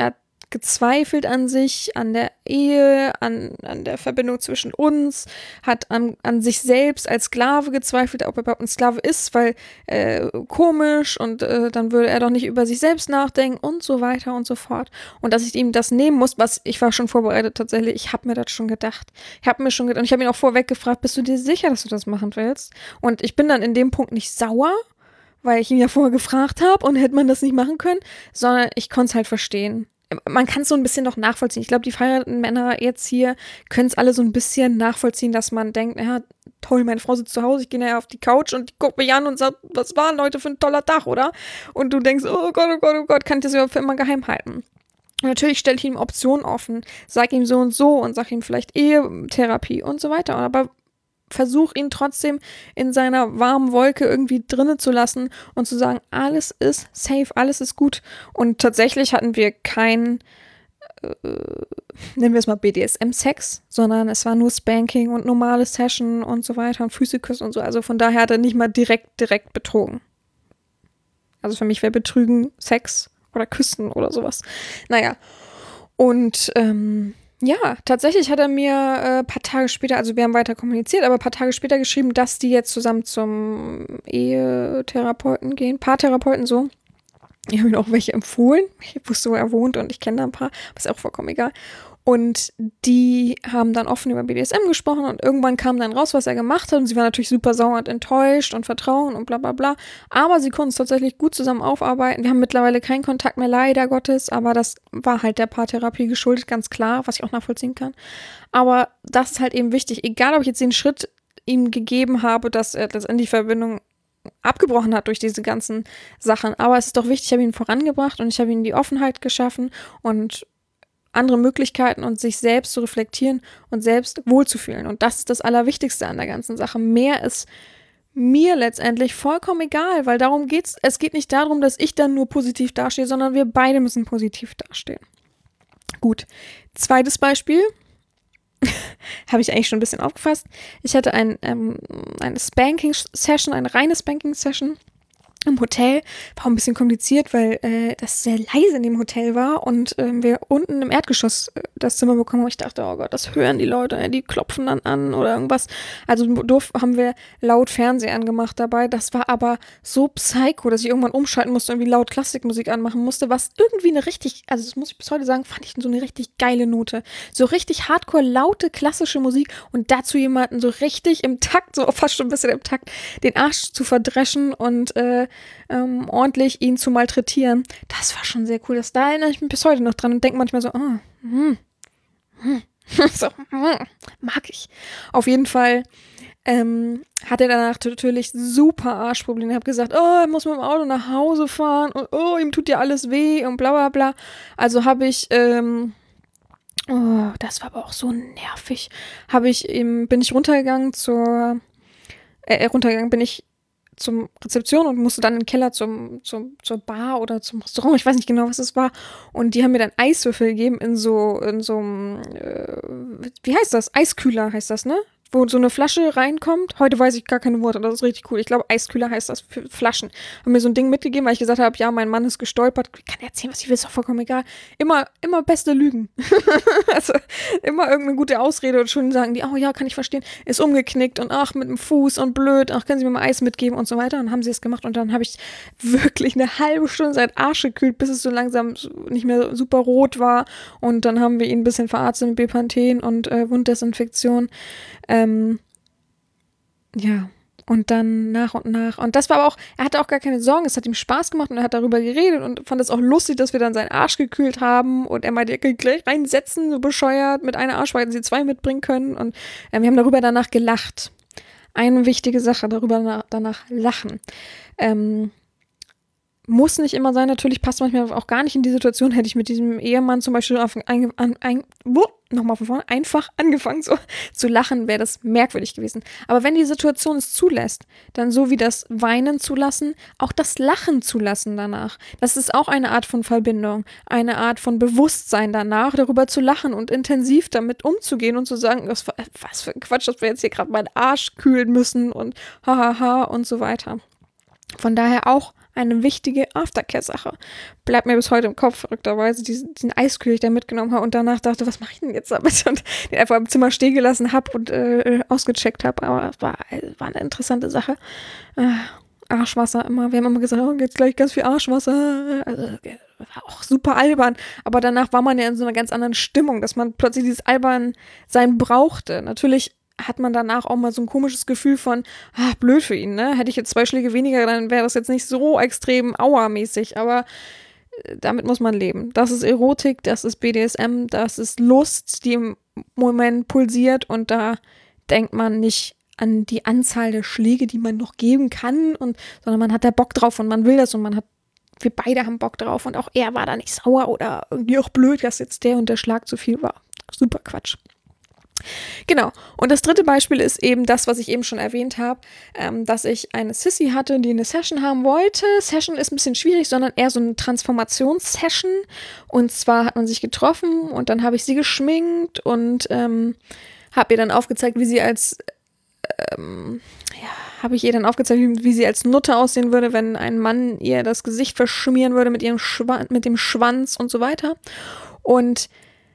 Speaker 3: gezweifelt an sich, an der Ehe, an, an der Verbindung zwischen uns, hat an, an sich selbst als Sklave gezweifelt, ob er überhaupt ein Sklave ist, weil äh, komisch und äh, dann würde er doch nicht über sich selbst nachdenken und so weiter und so fort. Und dass ich ihm das nehmen muss, was ich war schon vorbereitet tatsächlich, ich habe mir das schon gedacht. Ich habe mir schon gedacht, und ich habe ihn auch vorweg gefragt, bist du dir sicher, dass du das machen willst? Und ich bin dann in dem Punkt nicht sauer, weil ich ihn ja vorher gefragt habe und hätte man das nicht machen können, sondern ich konnte es halt verstehen. Man kann es so ein bisschen noch nachvollziehen. Ich glaube, die verheirateten Männer jetzt hier können es alle so ein bisschen nachvollziehen, dass man denkt, ja, toll, meine Frau sitzt zu Hause, ich gehe nachher auf die Couch und die guckt mich an und sagt, was war denn heute für ein toller Tag, oder? Und du denkst, oh Gott, oh Gott, oh Gott, kann ich das überhaupt für immer geheim halten? Und natürlich stelle ich ihm Optionen offen, sage ihm so und so und sage ihm vielleicht Ehetherapie und so weiter. Aber versuch ihn trotzdem in seiner warmen Wolke irgendwie drinnen zu lassen und zu sagen, alles ist safe, alles ist gut. Und tatsächlich hatten wir kein, äh, nennen wir es mal B D S M-Sex, sondern es war nur Spanking und normale Session und so weiter und Füße küssen und so. Also von daher hat er nicht mal direkt, direkt betrogen. Also für mich wäre Betrügen Sex oder Küssen oder sowas. Naja, und ähm, ja, tatsächlich hat er mir ein äh, paar Tage später, also wir haben weiter kommuniziert, aber ein paar Tage später geschrieben, dass die jetzt zusammen zum Ehetherapeuten gehen, Paartherapeuten so. Ich habe ihm auch welche empfohlen. Ich wusste, wo er wohnt und ich kenne da ein paar, aber ist auch vollkommen egal. Und die haben dann offen über B D S M gesprochen und irgendwann kam dann raus, was er gemacht hat. Und sie war natürlich super sauer und enttäuscht und Vertrauen und bla bla bla. Aber sie konnten es tatsächlich gut zusammen aufarbeiten. Wir haben mittlerweile keinen Kontakt mehr, leider Gottes. Aber das war halt der Paartherapie geschuldet, ganz klar, was ich auch nachvollziehen kann. Aber das ist halt eben wichtig. Egal, ob ich jetzt den Schritt ihm gegeben habe, dass er letztendlich die Verbindung abgebrochen hat durch diese ganzen Sachen. Aber es ist doch wichtig, ich habe ihn vorangebracht und ich habe ihm die Offenheit geschaffen und andere Möglichkeiten und sich selbst zu reflektieren und selbst wohlzufühlen. Und das ist das Allerwichtigste an der ganzen Sache. Mehr ist mir letztendlich vollkommen egal, weil darum geht's. Es geht nicht darum, dass ich dann nur positiv dastehe, sondern wir beide müssen positiv dastehen. Gut. Zweites Beispiel. Habe ich eigentlich schon ein bisschen aufgefasst. Ich hatte ein, ähm, eine Spanking-Session, eine reine Spanking-Session im Hotel. War auch ein bisschen kompliziert, weil äh, das sehr leise in dem Hotel war und äh, wir unten im Erdgeschoss äh, das Zimmer bekommen und ich dachte, oh Gott, das hören die Leute, äh, die klopfen dann an oder irgendwas. Also doof haben wir laut Fernseher angemacht dabei. Das war aber so psycho, dass ich irgendwann umschalten musste, irgendwie laut Klassikmusik anmachen musste, was irgendwie eine richtig, also das muss ich bis heute sagen, fand ich so eine richtig geile Note. So richtig hardcore laute klassische Musik und dazu jemanden so richtig im Takt, so fast schon ein bisschen im Takt, den Arsch zu verdreschen und äh, Ähm, ordentlich ihn zu malträtieren. Das war schon sehr cool. Das, da erinnere ich mich bis heute noch dran und denke manchmal so, oh, hm, hm, so, hm, mag ich. Auf jeden Fall ähm, hat er danach natürlich super Arschprobleme. Ich habe gesagt, oh, er muss mit dem Auto nach Hause fahren und oh, ihm tut ja alles weh und bla bla bla. Also habe ich, ähm, oh, das war aber auch so nervig, habe ich eben, bin ich runtergegangen zur, äh, runtergegangen bin ich zum Rezeption und musste dann in den Keller zum, zum, zur Bar oder zum Restaurant, ich weiß nicht genau, was es war. Und die haben mir dann Eiswürfel gegeben in so, in so einem, äh, wie heißt das? Eiskühler heißt das, ne? Wo so eine Flasche reinkommt. Heute weiß ich gar keine Worte, das ist richtig cool. Ich glaube, Eiskühler heißt das für Flaschen. Haben mir so ein Ding mitgegeben, weil ich gesagt habe, ja, mein Mann ist gestolpert. Ich kann erzählen, was ich will, ist doch vollkommen egal. Immer, immer beste Lügen. Also immer irgendeine gute Ausrede und schon sagen die, oh ja, kann ich verstehen, ist umgeknickt und ach, mit dem Fuß und blöd, ach, können Sie mir mal Eis mitgeben und so weiter. Und haben sie es gemacht und dann habe ich wirklich eine halbe Stunde seit Arsch gekühlt, bis es so langsam nicht mehr super rot war. Und dann haben wir ihn ein bisschen verarztet mit Bepanthen und äh, Wunddesinfektion. Ähm, ja, und dann nach und nach. Und das war aber auch, er hatte auch gar keine Sorgen, es hat ihm Spaß gemacht und er hat darüber geredet und fand es auch lustig, dass wir dann seinen Arsch gekühlt haben und er meinte, ihr könnt gleich reinsetzen, so bescheuert, mit einer Arschweite hätten sie zwei mitbringen können und äh, wir haben darüber danach gelacht. Eine wichtige Sache, darüber na- danach lachen. Ähm, muss nicht immer sein, natürlich passt manchmal auch gar nicht in die Situation, hätte ich mit diesem Ehemann zum Beispiel auf, ein, ein, ein, nochmal von vorne, einfach angefangen so zu lachen, wäre das merkwürdig gewesen. Aber wenn die Situation es zulässt, dann so wie das Weinen zulassen, auch das Lachen zulassen danach. Das ist auch eine Art von Verbindung, eine Art von Bewusstsein danach, darüber zu lachen und intensiv damit umzugehen und zu sagen, was, was für ein Quatsch, dass wir jetzt hier gerade meinen Arsch kühlen müssen und hahaha und so weiter. Von daher auch eine wichtige Aftercare-Sache. Bleibt mir bis heute im Kopf, verrückterweise, diesen, diesen Eiskühl, den ich da mitgenommen habe und danach dachte, was mache ich denn jetzt damit? Und den einfach im Zimmer stehen gelassen habe und äh, ausgecheckt habe. Aber es war, war eine interessante Sache. Äh, Arschwasser immer. Wir haben immer gesagt, oh, jetzt gleich ganz viel Arschwasser. Also, war auch super albern. Aber danach war man ja in so einer ganz anderen Stimmung, dass man plötzlich dieses Albernsein brauchte. Natürlich hat man danach auch mal so ein komisches Gefühl von, ah, blöd für ihn, ne? Hätte ich jetzt zwei Schläge weniger, dann wäre das jetzt nicht so extrem auermäßig, aber äh, damit muss man leben. Das ist Erotik, das ist B D S M, das ist Lust, die im Moment pulsiert und da denkt man nicht an die Anzahl der Schläge, die man noch geben kann, und sondern man hat da Bock drauf und man will das und man hat, wir beide haben Bock drauf und auch er war da nicht sauer oder irgendwie auch blöd, dass jetzt der und der Schlag zu viel war. Super Quatsch. Genau. Und das dritte Beispiel ist eben das, was ich eben schon erwähnt habe, ähm, dass ich eine Sissy hatte, die eine Session haben wollte. Session ist ein bisschen schwierig, sondern eher so eine Transformationssession. Und zwar hat man sich getroffen und dann habe ich sie geschminkt und ähm, habe ihr dann aufgezeigt, wie sie als ähm, ja, habe ich ihr dann aufgezeigt, wie sie als Nutte aussehen würde, wenn ein Mann ihr das Gesicht verschmieren würde mit ihrem Schwa- mit dem Schwanz und so weiter. Und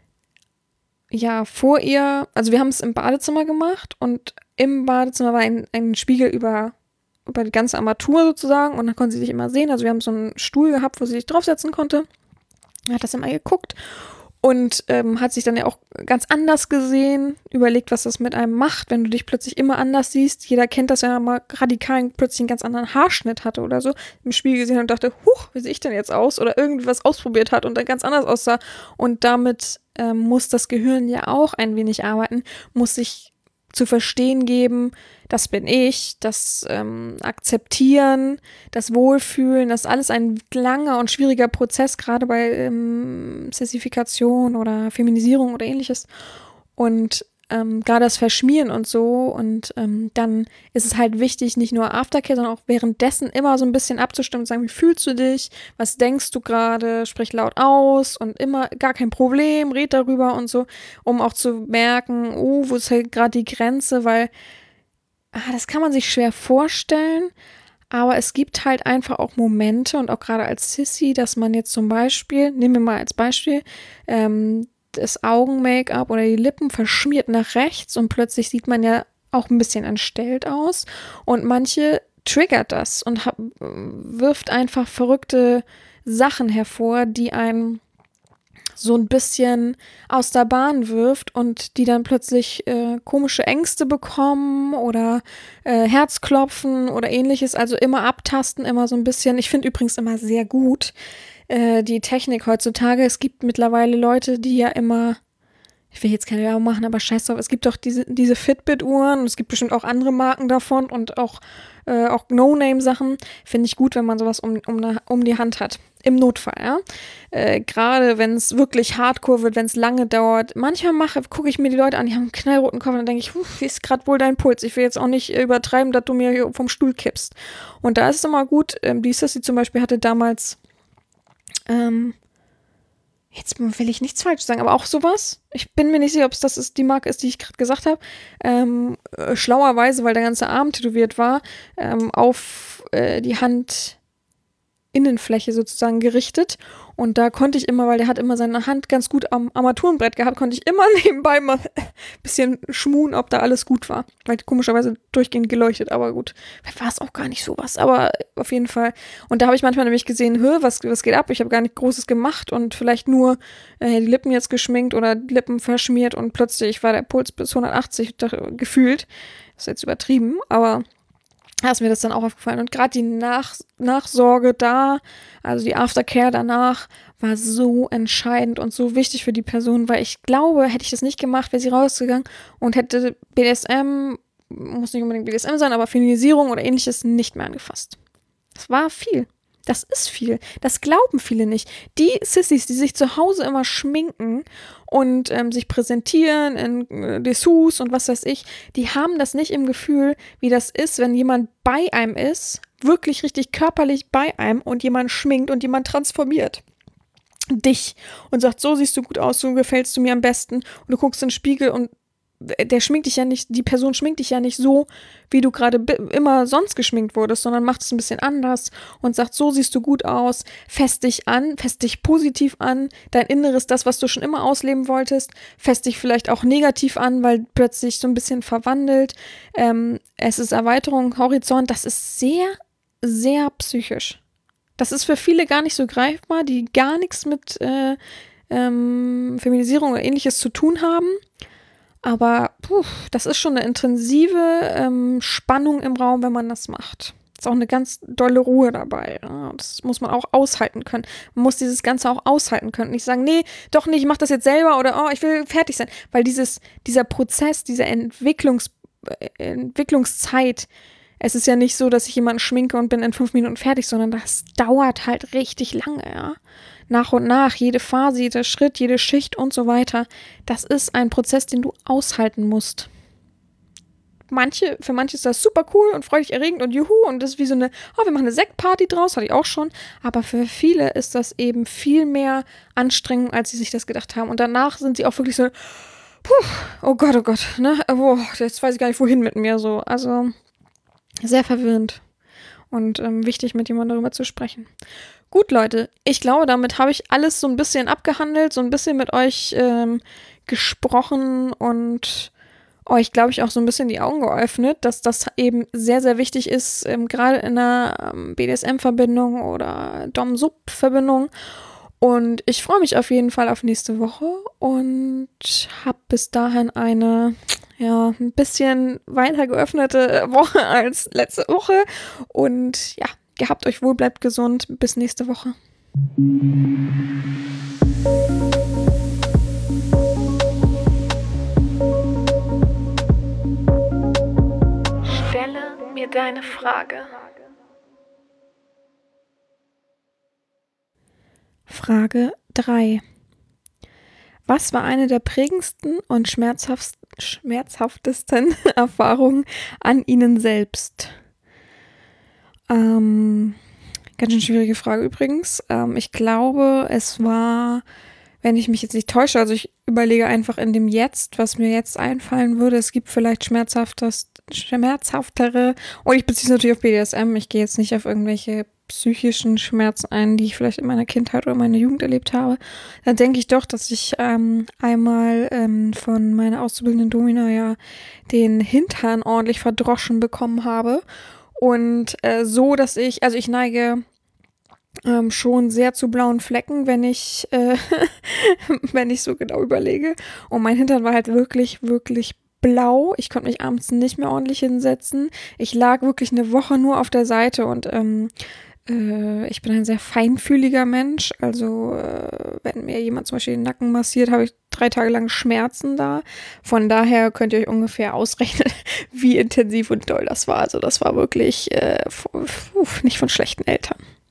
Speaker 3: ja, vor ihr, also wir haben es im Badezimmer gemacht und im Badezimmer war ein, ein Spiegel über, über die ganze Armatur sozusagen und dann konnte sie sich immer sehen. Also wir haben so einen Stuhl gehabt, wo sie sich draufsetzen konnte. Hat das immer geguckt und ähm, hat sich dann ja auch ganz anders gesehen, überlegt, was das mit einem macht, wenn du dich plötzlich immer anders siehst. Jeder kennt das, wenn er mal radikal plötzlich einen ganz anderen Haarschnitt hatte oder so, im Spiegel gesehen und dachte, huch, wie sehe ich denn jetzt aus? Oder irgendwie was ausprobiert hat und dann ganz anders aussah. Und damit ähm, muss das Gehirn ja auch ein wenig arbeiten, muss sich zu verstehen geben, das bin ich, das ähm, Akzeptieren, das Wohlfühlen, das ist alles ein langer und schwieriger Prozess, gerade bei ähm, Sissifikation oder Feminisierung oder ähnliches. Und ähm, gerade das Verschmieren und so. Und ähm, dann ist es halt wichtig, nicht nur Aftercare, sondern auch währenddessen immer so ein bisschen abzustimmen und sagen, wie fühlst du dich, was denkst du gerade, sprich laut aus und immer gar kein Problem, red darüber und so, um auch zu merken, oh, wo ist halt gerade die Grenze, weil ah, das kann man sich schwer vorstellen, aber es gibt halt einfach auch Momente und auch gerade als Sissy, dass man jetzt zum Beispiel, nehmen wir mal als Beispiel, ähm, das Augen-Make-up oder die Lippen verschmiert nach rechts und plötzlich sieht man ja auch ein bisschen entstellt aus und manche triggert das und hab, wirft einfach verrückte Sachen hervor, die einen so ein bisschen aus der Bahn wirft und die dann plötzlich äh, komische Ängste bekommen oder äh, Herzklopfen oder ähnliches, also immer abtasten, immer so ein bisschen. Ich finde übrigens immer sehr gut äh, die Technik heutzutage. Es gibt mittlerweile Leute, die ja immer, ich will jetzt keine Werbung machen, aber scheiß drauf, es gibt doch diese, diese Fitbit-Uhren und es gibt bestimmt auch andere Marken davon und auch, äh, auch No-Name-Sachen. Finde ich gut, wenn man sowas um, um, um die Hand hat. Im Notfall, ja. Äh, gerade wenn es wirklich hardcore wird, wenn es lange dauert. Manchmal mache, gucke ich mir die Leute an, die haben einen knallroten Kopf und dann denke ich, wie ist gerade wohl dein Puls? Ich will jetzt auch nicht übertreiben, dass du mir hier vom Stuhl kippst. Und da ist es immer gut, ähm, die Sissy zum Beispiel hatte damals, ähm, jetzt will ich nichts falsch sagen, aber auch sowas. Ich bin mir nicht sicher, ob es das ist, die Marke ist, die ich gerade gesagt habe. Ähm, äh, schlauerweise, weil der ganze Arm tätowiert war, ähm, auf äh, die Hand Innenfläche sozusagen gerichtet und da konnte ich immer, weil der hat immer seine Hand ganz gut am Armaturenbrett gehabt, konnte ich immer nebenbei mal ein bisschen schmuhen, ob da alles gut war, weil komischerweise durchgehend geleuchtet, aber gut, war es auch gar nicht sowas, aber auf jeden Fall und da habe ich manchmal nämlich gesehen, hö, was, was geht ab, ich habe gar nicht Großes gemacht und vielleicht nur äh, die Lippen jetzt geschminkt oder die Lippen verschmiert und plötzlich war der Puls bis hundertachtzig gefühlt, das ist jetzt übertrieben, aber da ist mir das dann auch aufgefallen. Und gerade die Nach- Nachsorge da, also die Aftercare danach, war so entscheidend und so wichtig für die Person, weil ich glaube, hätte ich das nicht gemacht, wäre sie rausgegangen und hätte B D S M, muss nicht unbedingt B D S M sein, aber Feminisierung oder ähnliches nicht mehr angefasst. Das war viel. Das ist viel. Das glauben viele nicht. Die Sissys, die sich zu Hause immer schminken und ähm, sich präsentieren in äh, Dessous und was weiß ich, die haben das nicht im Gefühl, wie das ist, wenn jemand bei einem ist, wirklich richtig körperlich bei einem und jemand schminkt und jemand transformiert dich und sagt, so siehst du gut aus, so gefällst du mir am besten und du guckst in den Spiegel und der schminkt dich ja nicht, die Person schminkt dich ja nicht so, wie du gerade b- immer sonst geschminkt wurdest, sondern macht es ein bisschen anders und sagt, so siehst du gut aus, fest dich an, fest dich positiv an, dein Inneres, das, was du schon immer ausleben wolltest, fest dich vielleicht auch negativ an, weil plötzlich so ein bisschen verwandelt. Ähm, es ist Erweiterung, Horizont, das ist sehr, sehr psychisch. Das ist für viele gar nicht so greifbar, die gar nichts mit äh, ähm, Feminisierung oder ähnliches zu tun haben. Aber puh, das ist schon eine intensive ähm, Spannung im Raum, wenn man das macht. Ist auch eine ganz dolle Ruhe dabei. Ja? Das muss man auch aushalten können. Man muss dieses Ganze auch aushalten können. Nicht sagen, nee, doch nicht, ich mach das jetzt selber oder oh, ich will fertig sein. Weil dieses, dieser Prozess, diese Entwicklungs, äh, Entwicklungszeit, es ist ja nicht so, dass ich jemanden schminke und bin in fünf Minuten fertig, sondern das dauert halt richtig lange, ja. Nach und nach, jede Phase, jeder Schritt, jede Schicht und so weiter. Das ist ein Prozess, den du aushalten musst. Manche, für manche ist das super cool und freudig erregend und juhu und das ist wie so eine, oh, wir machen eine Sektparty draus, hatte ich auch schon. Aber für viele ist das eben viel mehr Anstrengung, als sie sich das gedacht haben. Und danach sind sie auch wirklich so, puh, oh Gott, oh Gott, ne, oh, jetzt weiß ich gar nicht, wohin mit mir so. Also sehr verwirrend und ähm, wichtig, mit jemandem darüber zu sprechen. Gut, Leute, ich glaube, damit habe ich alles so ein bisschen abgehandelt, so ein bisschen mit euch ähm, gesprochen und euch, glaube ich, auch so ein bisschen die Augen geöffnet, dass das eben sehr, sehr wichtig ist, ähm, gerade in einer ähm, B D S M-Verbindung oder Dom-Sub-Verbindung. Und ich freue mich auf jeden Fall auf nächste Woche und habe bis dahin eine, ja, ein bisschen weiter geöffnete Woche als letzte Woche. Und ja, gehabt euch wohl, bleibt gesund. Bis nächste Woche.
Speaker 1: Stelle mir deine Frage.
Speaker 3: Frage drei. Was war eine der prägendsten und schmerzhaft, schmerzhaftesten Erfahrungen an Ihnen selbst? Ähm, ganz schön schwierige Frage übrigens. Ähm, ich glaube, es war, wenn ich mich jetzt nicht täusche, also ich überlege einfach in dem Jetzt, was mir jetzt einfallen würde. Es gibt vielleicht schmerzhaftes, schmerzhaftere, und ich beziehe es natürlich auf B D S M. Ich gehe jetzt nicht auf irgendwelche psychischen Schmerzen ein, die ich vielleicht in meiner Kindheit oder meiner Jugend erlebt habe. Dann denke ich doch, dass ich ähm, einmal ähm, von meiner auszubildenden Domina ja den Hintern ordentlich verdroschen bekommen habe. Und äh, so, dass ich, also ich neige ähm, schon sehr zu blauen Flecken, wenn ich, äh, wenn ich so genau überlege. Und mein Hintern war halt wirklich, wirklich blau. Ich konnte mich abends nicht mehr ordentlich hinsetzen. Ich lag wirklich eine Woche nur auf der Seite und ähm, äh, ich bin ein sehr feinfühliger Mensch. Also äh, wenn mir jemand zum Beispiel den Nacken massiert, habe ich drei Tage lang Schmerzen da. Von daher könnt ihr euch ungefähr ausrechnen, wie intensiv und doll das war. Also das war wirklich äh, f- f- nicht von schlechten Eltern.